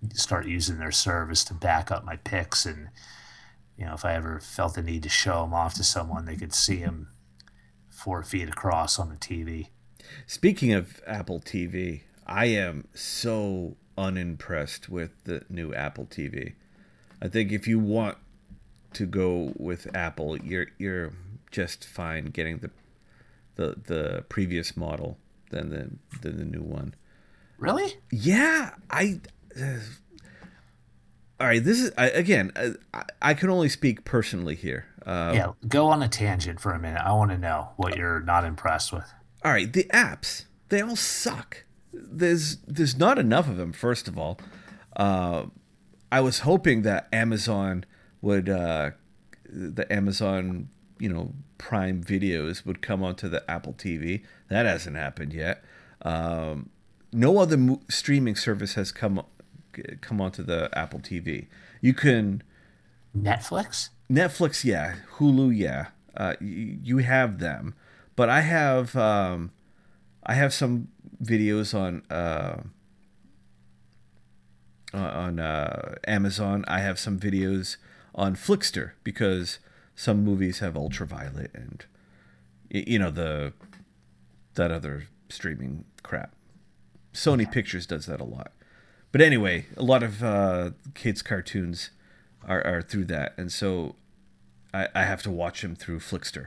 start using their service to back up my picks. And, you know, if I ever felt the need to show them off to someone, they could see them four feet across on the T V. Speaking of Apple T V, I am so unimpressed with the new Apple T V. I think if you want to go with Apple, you're you're just fine getting the the the previous model than the than the new one. Really? Yeah, I. Uh, all right, this is I, again. I, I can only speak personally here. Uh, yeah, go on a tangent for a minute. I want to know what you're not impressed with. All right, the apps, they all suck. There's there's not enough of them. First of all, uh, I was hoping that Amazon would uh, the Amazon you know Prime videos would come onto the Apple T V. That hasn't happened yet. Um, no other mo- streaming service has come come onto the Apple T V. You can Netflix, Netflix, yeah, Hulu, yeah. Uh, you, you have them, but I have um, I have some videos on uh, on uh, Amazon. I have some videos on Flickster because some movies have ultraviolet and you know the that other streaming crap. Sony Pictures does that a lot. But anyway, a lot of uh, kids' cartoons are, are through that, and so I, I have to watch them through Flickster.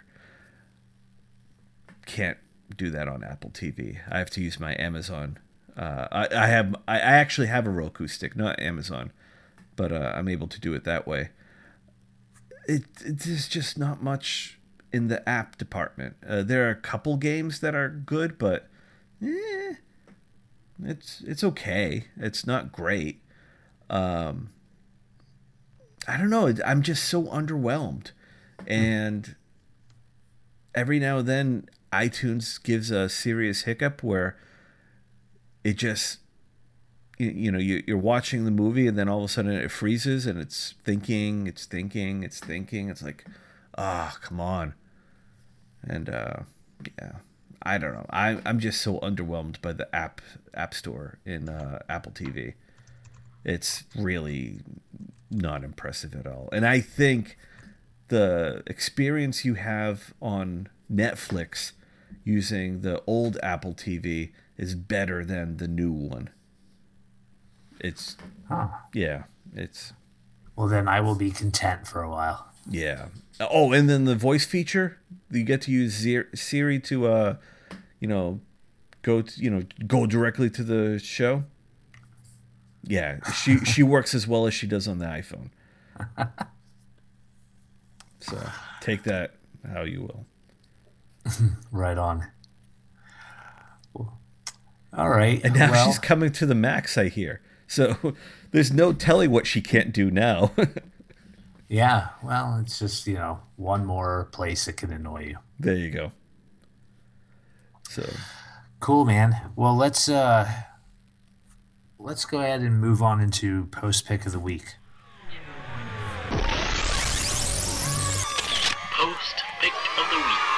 Can't do that on Apple T V. I have to use my Amazon. Uh, I, I have I actually have a Roku stick, not Amazon, but uh, I'm able to do it that way. It, it there's just not much in the app department. Uh, there are a couple games that are good, but eh, it's it's okay. It's not great. Um, I don't know. I'm just so underwhelmed, and every now and then iTunes gives a serious hiccup where it just you, you know you, you're watching the movie and then all of a sudden it freezes and it's thinking, it's thinking, it's thinking. It's like, ah, oh, come on. And uh, yeah. I don't know. I, I'm just so underwhelmed by the app app store in uh, Apple T V. It's really not impressive at all. And I think the experience you have on Netflix using the old Apple T V is better than the new one. It's, huh. yeah, it's. Well, then I will be content for a while. Yeah. Oh, and then the voice feature. You get to use Siri to, uh, you know, go to, you know, go directly to the show. Yeah, she she works as well as she does on the iPhone. So take that how you will. Right on. All right. And now well, she's coming to the Max, I hear. So there's no telling what she can't do now. Yeah, well, it's just, you know, one more place that can annoy you. There you go. So cool, man. Well, let's uh let's go ahead and move on into post pick of the week. Post pick of the week.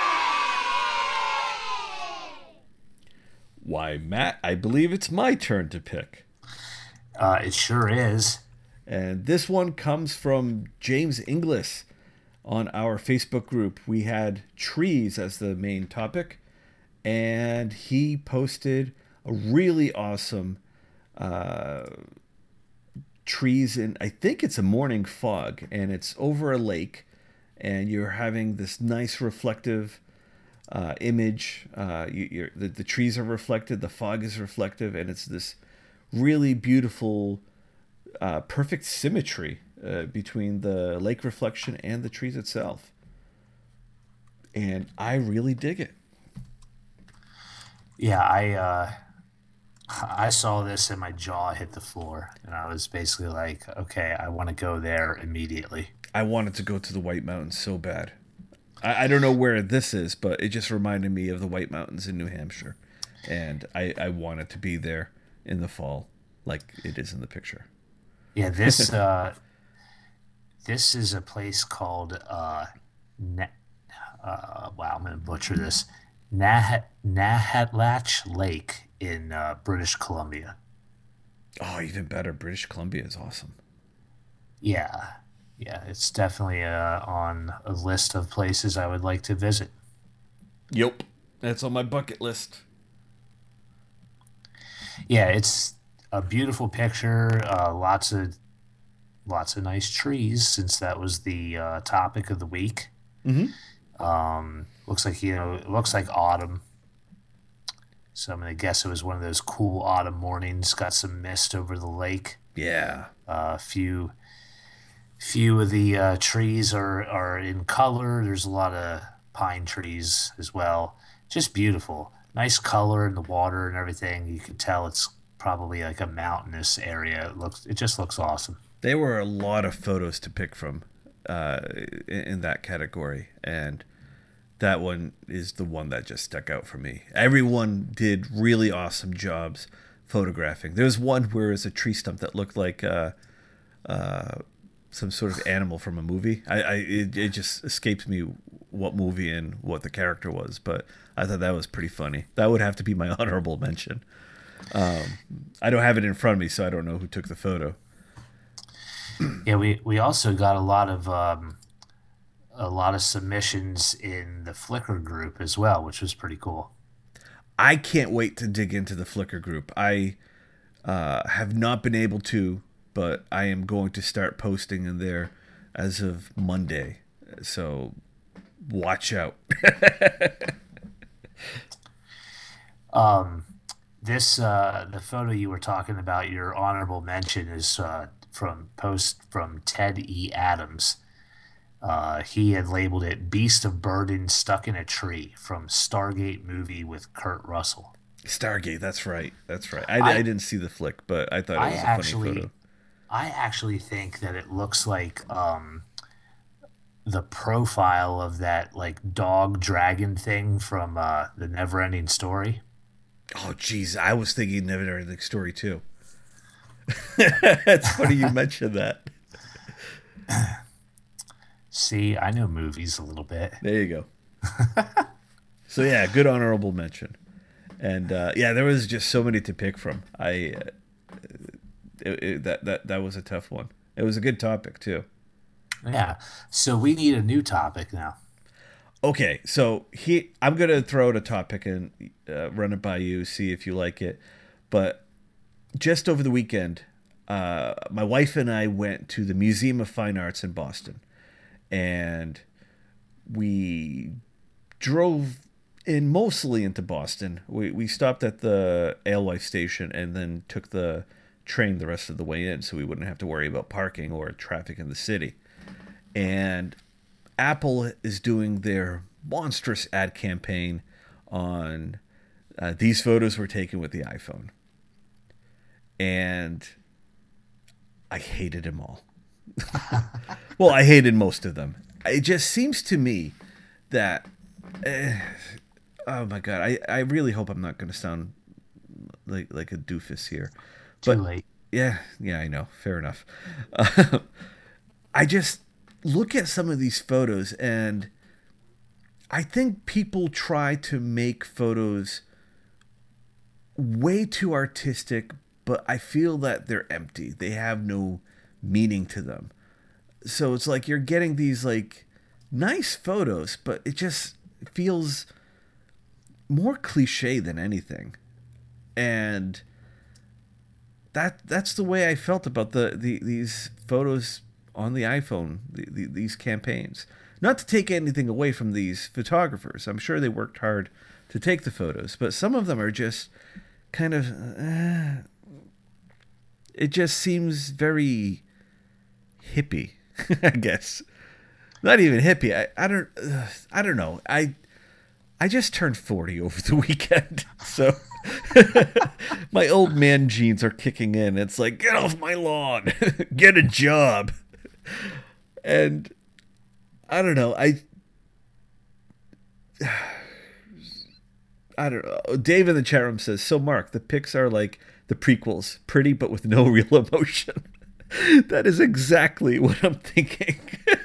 Why, Matt, I believe it's my turn to pick. Uh, it sure is. And this one comes from James Inglis on our Facebook group. We had trees as the main topic, and he posted a really awesome uh, trees in, I think it's a morning fog, and it's over a lake, and you're having this nice reflective uh, image. Uh, you, you're, the, the trees are reflected, the fog is reflective, and it's this really beautiful Uh, perfect symmetry uh, between the lake reflection and the trees itself. And I really dig it. Yeah, I uh, I saw this and my jaw hit the floor. And I was basically like, okay, I want to go there immediately. I wanted to go to the White Mountains so bad. I, I don't know where this is, but it just reminded me of the White Mountains in New Hampshire. And I, I wanted to be there in the fall like it is in the picture. Yeah, this uh, this is a place called uh, Na- uh, wow, I'm gonna butcher this. Nah- Nahatlatch Lake in uh, British Columbia. Oh, even better. British Columbia is awesome. Yeah, yeah, it's definitely uh, on a list of places I would like to visit. Yep. That's on my bucket list. Yeah, it's a beautiful picture. Uh, lots of lots of nice trees, since that was the uh, topic of the week. Mm-hmm. Um, looks like you know, it looks like autumn. So I'm gonna guess it was one of those cool autumn mornings. Got some mist over the lake. Yeah. A uh, few few of the uh, trees are are in color. There's a lot of pine trees as well. Just beautiful. Nice color in the water and everything. You can tell it's probably like a mountainous area. It looks it just looks awesome. There were a lot of photos to pick from uh, in, in that category, and that one is the one that just stuck out for me. Everyone did really awesome jobs photographing. There was one where it was a tree stump that looked like uh, uh, some sort of animal from a movie. I, I it, it just escapes me what movie and what the character was, but I thought that was pretty funny. That would have to be my honorable mention. Um, I don't have it in front of me, so I don't know who took the photo. Yeah, we, we also got a lot of um, a lot of submissions in the Flickr group as well, which was pretty cool. I can't wait to dig into the Flickr group. I uh, have not been able to, but I am going to start posting in there as of Monday. So watch out. um, this uh, the photo you were talking about, your honorable mention, is uh, from post from Ted E. Adams. Uh, he had labeled it "Beast of Burden Stuck in a Tree" from Stargate movie with Kurt Russell. Stargate, that's right. That's right. I, I, I didn't see the flick, but I thought it was I a actually, funny photo. I actually think that it looks like um, the profile of that like dog dragon thing from uh, the Neverending Story. Oh, geez. I was thinking Neverending Story, too. It's funny you mentioned that. See, I know movies a little bit. There you go. So, yeah, good honorable mention. And, uh, yeah, there was just so many to pick from. I uh, it, it, that, that, that was a tough one. It was a good topic, too. Yeah. So we need a new topic now. Okay, so he, I'm going to throw out a topic and uh, run it by you, see if you like it. But just over the weekend, uh, my wife and I went to the Museum of Fine Arts in Boston. And we drove in mostly into Boston. We we stopped at the Alewife station and then took the train the rest of the way in so we wouldn't have to worry about parking or traffic in the city. And Apple is doing their monstrous ad campaign on uh, these photos were taken with the iPhone. And I hated them all. Well, I hated most of them. It just seems to me that, uh, oh my God, I, I really hope I'm not going to sound like like a doofus here. Too But late. yeah, yeah, I know. Fair enough. Uh, I just look at some of these photos and I think people try to make photos way too artistic, but I feel that they're empty. They have no meaning to them. So it's like you're getting these like nice photos, but it just feels more cliche than anything. And that that's the way I felt about the, the these photos on the iPhone, the, the, these campaigns. Not to take anything away from these photographers. I'm sure they worked hard to take the photos, but some of them are just kind of uh, it just seems very hippie. I guess not even hippie. I, I don't uh, I don't know. I I just turned forty over the weekend, so my old man genes are kicking in. It's like, get off my lawn, get a job, and I don't know. I I don't know. Dave in the chat room says, so Mark, the pics are like the prequels, pretty but with no real emotion. That is exactly what I'm thinking.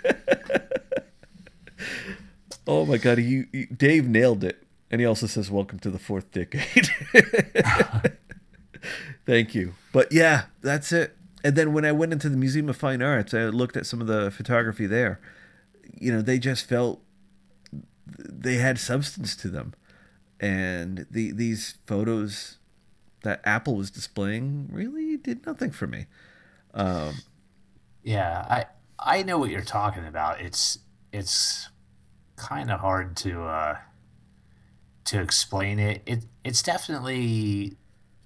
Oh my God, you, you, Dave nailed it. And he also says, welcome to the fourth decade. Thank you. But yeah, that's it. And then when I went into the Museum of Fine Arts, I looked at some of the photography there. You know, they just felt they had substance to them. And the these photos that Apple was displaying really did nothing for me. Um, Yeah, I I know what you're talking about. It's it's kind of hard to uh, to explain it. It it's definitely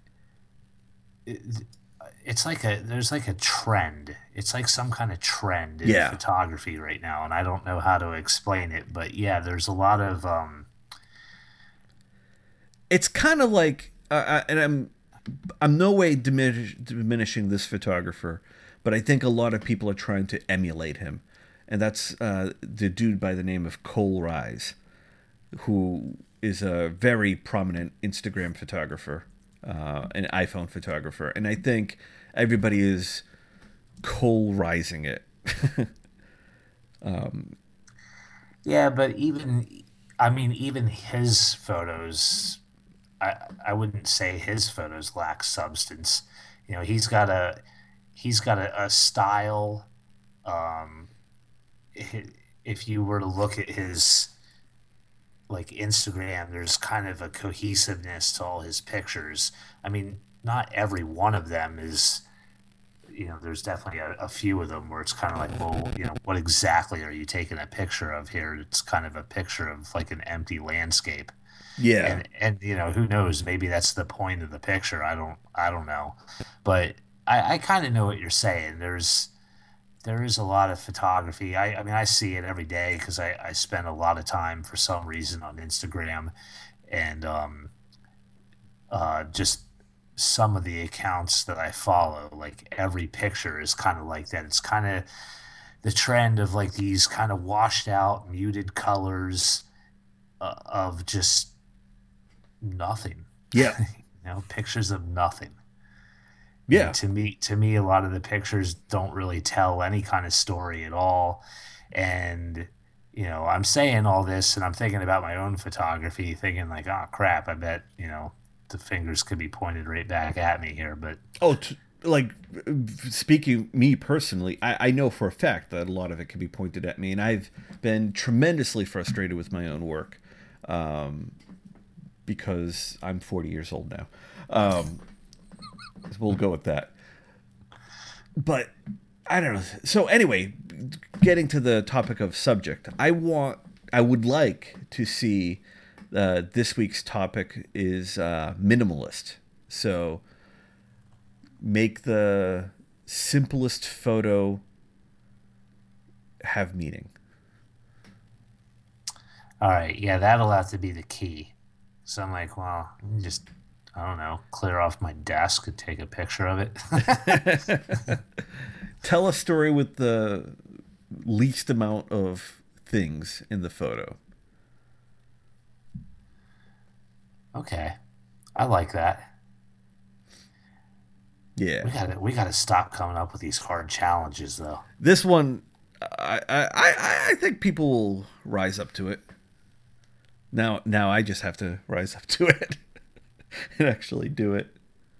it, it's like a there's like a trend. It's like some kind of trend in Yeah. photography right now, and I don't know how to explain it. But yeah, there's a lot of um, it's kind of like, uh, and I'm I'm no way diminish, diminishing this photographer, but I think a lot of people are trying to emulate him, and that's uh, the dude by the name of Cole Rise, who is a very prominent Instagram photographer, uh, an iPhone photographer, and I think everybody is Cole Rising it. yeah, but even I mean even his photos, I I wouldn't say his photos lack substance. You know, he's got a he's got a, a style. Um, hi- if you were to look at his like Instagram, there's kind of a cohesiveness to all his pictures. I mean, not every one of them is, you know, there's definitely a, a few of them where it's kind of like, well, you know, what exactly are you taking a picture of here? It's kind of a picture of like an empty landscape. Yeah, And and you know, who knows, maybe that's the point of the picture. I don't I don't know. But I, I kind of know what you're saying. There's there is a lot of photography. I, I mean, I see it every day because I, I spend a lot of time for some reason on Instagram, and um, uh, just some of the accounts that I follow, like every picture is kind of like that. It's kind of the trend of like these kind of washed out, muted colors uh, of just nothing. yeah, You know, pictures of nothing. yeah. To me, to me, a lot of the pictures don't really tell any kind of story at all. And you know, I'm saying all this, and I'm thinking about my own photography, thinking like, oh crap, I bet you know the fingers could be pointed right back at me here. But Oh, t- like speaking me personally, I, I know for a fact that a lot of it can be pointed at me, and I've been tremendously frustrated with my own work, um, because I'm forty years old now. Um, we'll go with that. But I don't know. So anyway, getting to the topic of subject, I want, I would like to see uh, this week's topic is uh, minimalist. So make the simplest photo have meaning. all right, yeah, that'll have to be the key. So I'm like, well, let me just I don't know, clear off my desk and take a picture of it. Tell a story with the least amount of things in the photo. Okay, I like that. We Yeah. gotta we gotta stop coming up with these hard challenges though. This one, I, I, I, I think people will rise up to it. Now, now I just have to rise up to it and actually do it.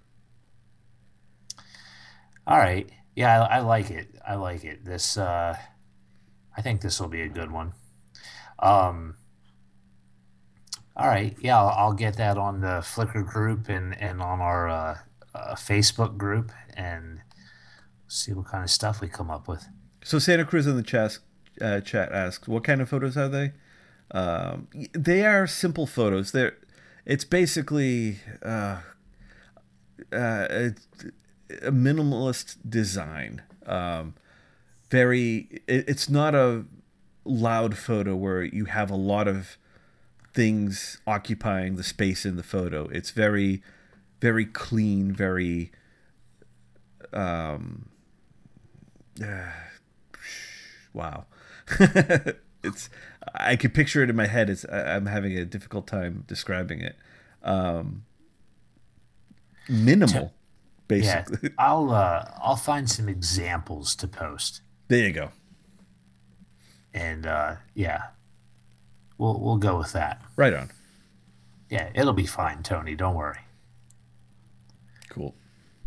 All right, yeah, I, I like it. I like it. This uh, I think this will be a good one. Um, all right, yeah, I'll, I'll get that on the Flickr group and and on our uh, uh, Facebook group and see what kind of stuff we come up with. So Santa Cruz in the chat, uh, chat asks, "What kind of photos are they?" Um, they are simple photos. They're, it's basically uh, uh, a, a minimalist design. Um, very, it, it's not a loud photo where you have a lot of things occupying the space in the photo. It's very, very clean, very. Um, uh, wow. It's I could picture it in my head. It's I- I'm having a difficult time describing it. Um, minimal, Yeah, basically. I'll uh, I'll find some examples to post, There you go. and uh, yeah, we'll we'll go with that. Right on. Yeah, it'll be fine, Tony. Don't worry. Cool.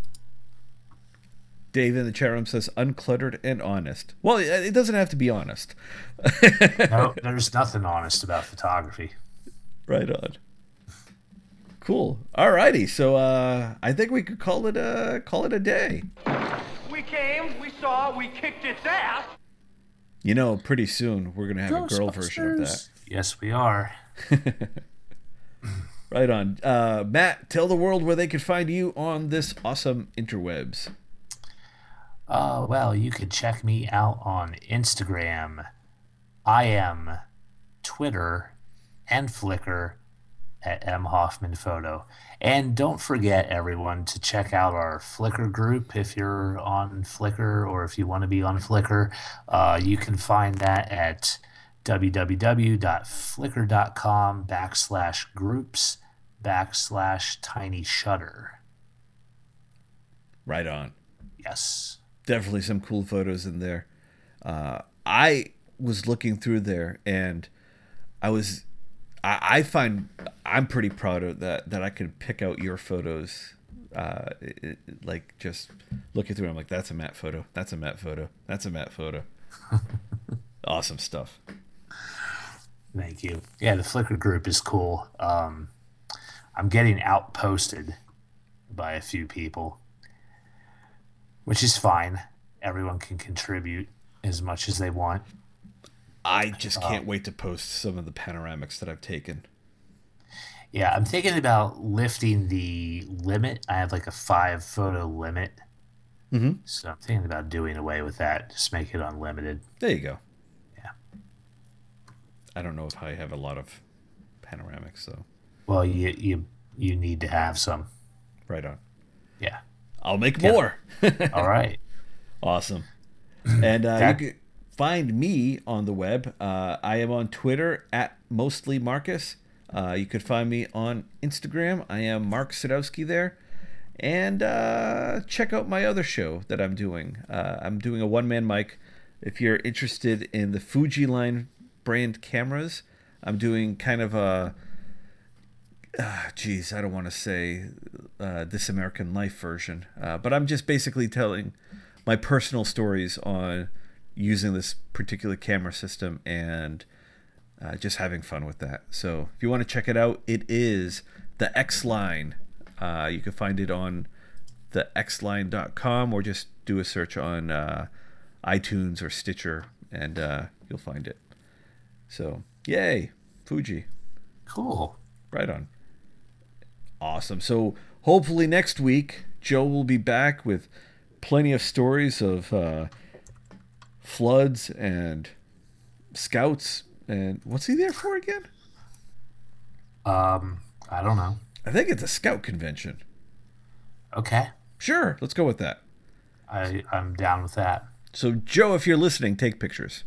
Dave in the chat room says uncluttered and honest. Well, it it doesn't have to be honest. No, there's nothing honest about photography. Right on. Cool. Alrighty. So uh, I think we could call it a call it a day. We came, we saw, we kicked its ass. You know, pretty soon we're gonna have a girl version of that. Yes, we are. Right on. Uh, Matt, tell the world where they can find you on this awesome interwebs. Uh, well, you could check me out on Instagram, I am, Twitter, and Flickr at M Hoffman Photo. And don't forget, everyone, to check out our Flickr group if you're on Flickr or if you want to be on Flickr. Uh, you can find that at www.flickr.com backslash groups backslash tiny shutter. Right on. Yes. Definitely some cool photos in there. Uh, I was looking through there, and I was, I, I find I'm pretty proud of that. That I could pick out your photos, uh, it, it, like just looking through. I'm like, that's a Matt photo. That's a Matt photo. That's a Matt photo. Awesome stuff. Thank you. Yeah, the Flickr group is cool. Um, I'm getting outposted by a few people, which is fine. Everyone can contribute as much as they want. I just can't um, wait to post some of the panoramics that I've taken. Yeah, I'm thinking about lifting the limit. I have like a five photo limit. Mm-hmm. So I'm thinking about doing away with that. Just make it unlimited. There you go. Yeah. I don't know if I have a lot of panoramics, so. Well, you you you need to have some. Right on. Yeah. I'll make Yeah. more. All right. Awesome. And uh, That- you can find me on the web. Uh, I am on Twitter at mostly Marcus. Uh, you could find me on Instagram. I am Mark Sadowski there. And uh, check out my other show that I'm doing. Uh, I'm doing a one-man mic. If you're interested in the Fuji line brand cameras, I'm doing kind of a, uh, geez, I don't want to say uh, This American Life version. Uh, but I'm just basically telling my personal stories on using this particular camera system and uh, just having fun with that. So if you want to check it out, it is the X Line. Uh, you can find it on the x line dot com or just do a search on uh, iTunes or Stitcher and uh, you'll find it. So, yay, Fuji. Cool. Right on. Awesome. So hopefully next week, Joe will be back with plenty of stories of uh, floods and scouts. And what's he there for again? Um, I don't know. I think it's a scout convention. Okay. Sure, let's go with that. I, I'm down with that. So, Joe, if you're listening, take pictures.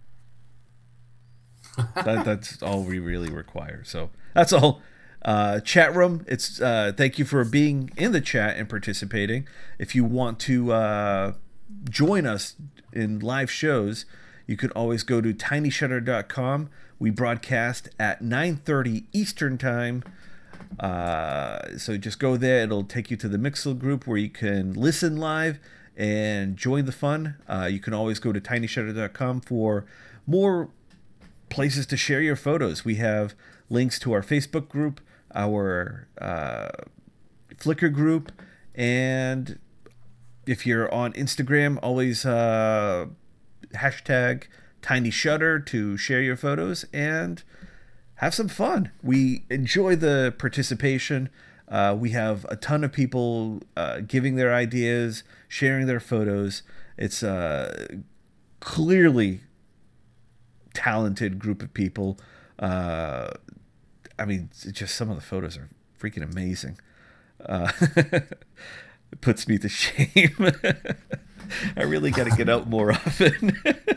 that, that's all we really require. So that's all. Uh, chat room. It's uh, thank you for being in the chat and participating. If you want to uh, join us in live shows, you can always go to tiny shutter dot com. We broadcast at nine thirty Eastern time. Uh, so just go there. It'll take you to the Mixel group where you can listen live and join the fun. Uh, you can always go to tiny shutter dot com for more places to share your photos. We have links to our Facebook group, our uh, Flickr group, and if you're on Instagram, always uh, hashtag TinyShutter to share your photos and have some fun. We enjoy the participation. Uh, we have a ton of people uh, giving their ideas, sharing their photos. It's a clearly talented group of people. Uh, I mean, it's just some of the photos are freaking amazing. Uh, it puts me to shame. I really got to get out more often.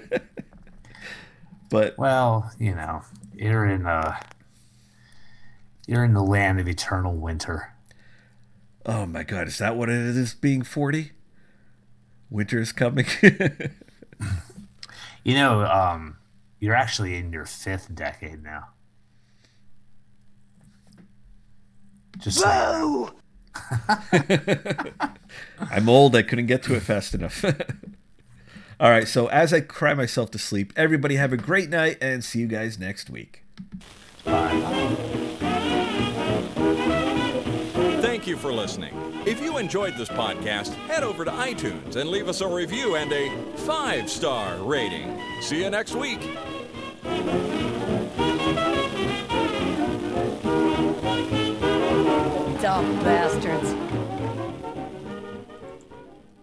But Well, you know, you're in uh you're in the land of eternal winter. oh my God, is that what it is being forty? Winter is coming. You know, um, you're actually in your fifth decade now. Just saying. I'm old. I couldn't get to it fast enough. All right. So as I cry myself to sleep, everybody have a great night and see you guys next week. Thank you for listening. If you enjoyed this podcast, head over to iTunes and leave us a review and a five-star rating. See you next week. Dumb bastards.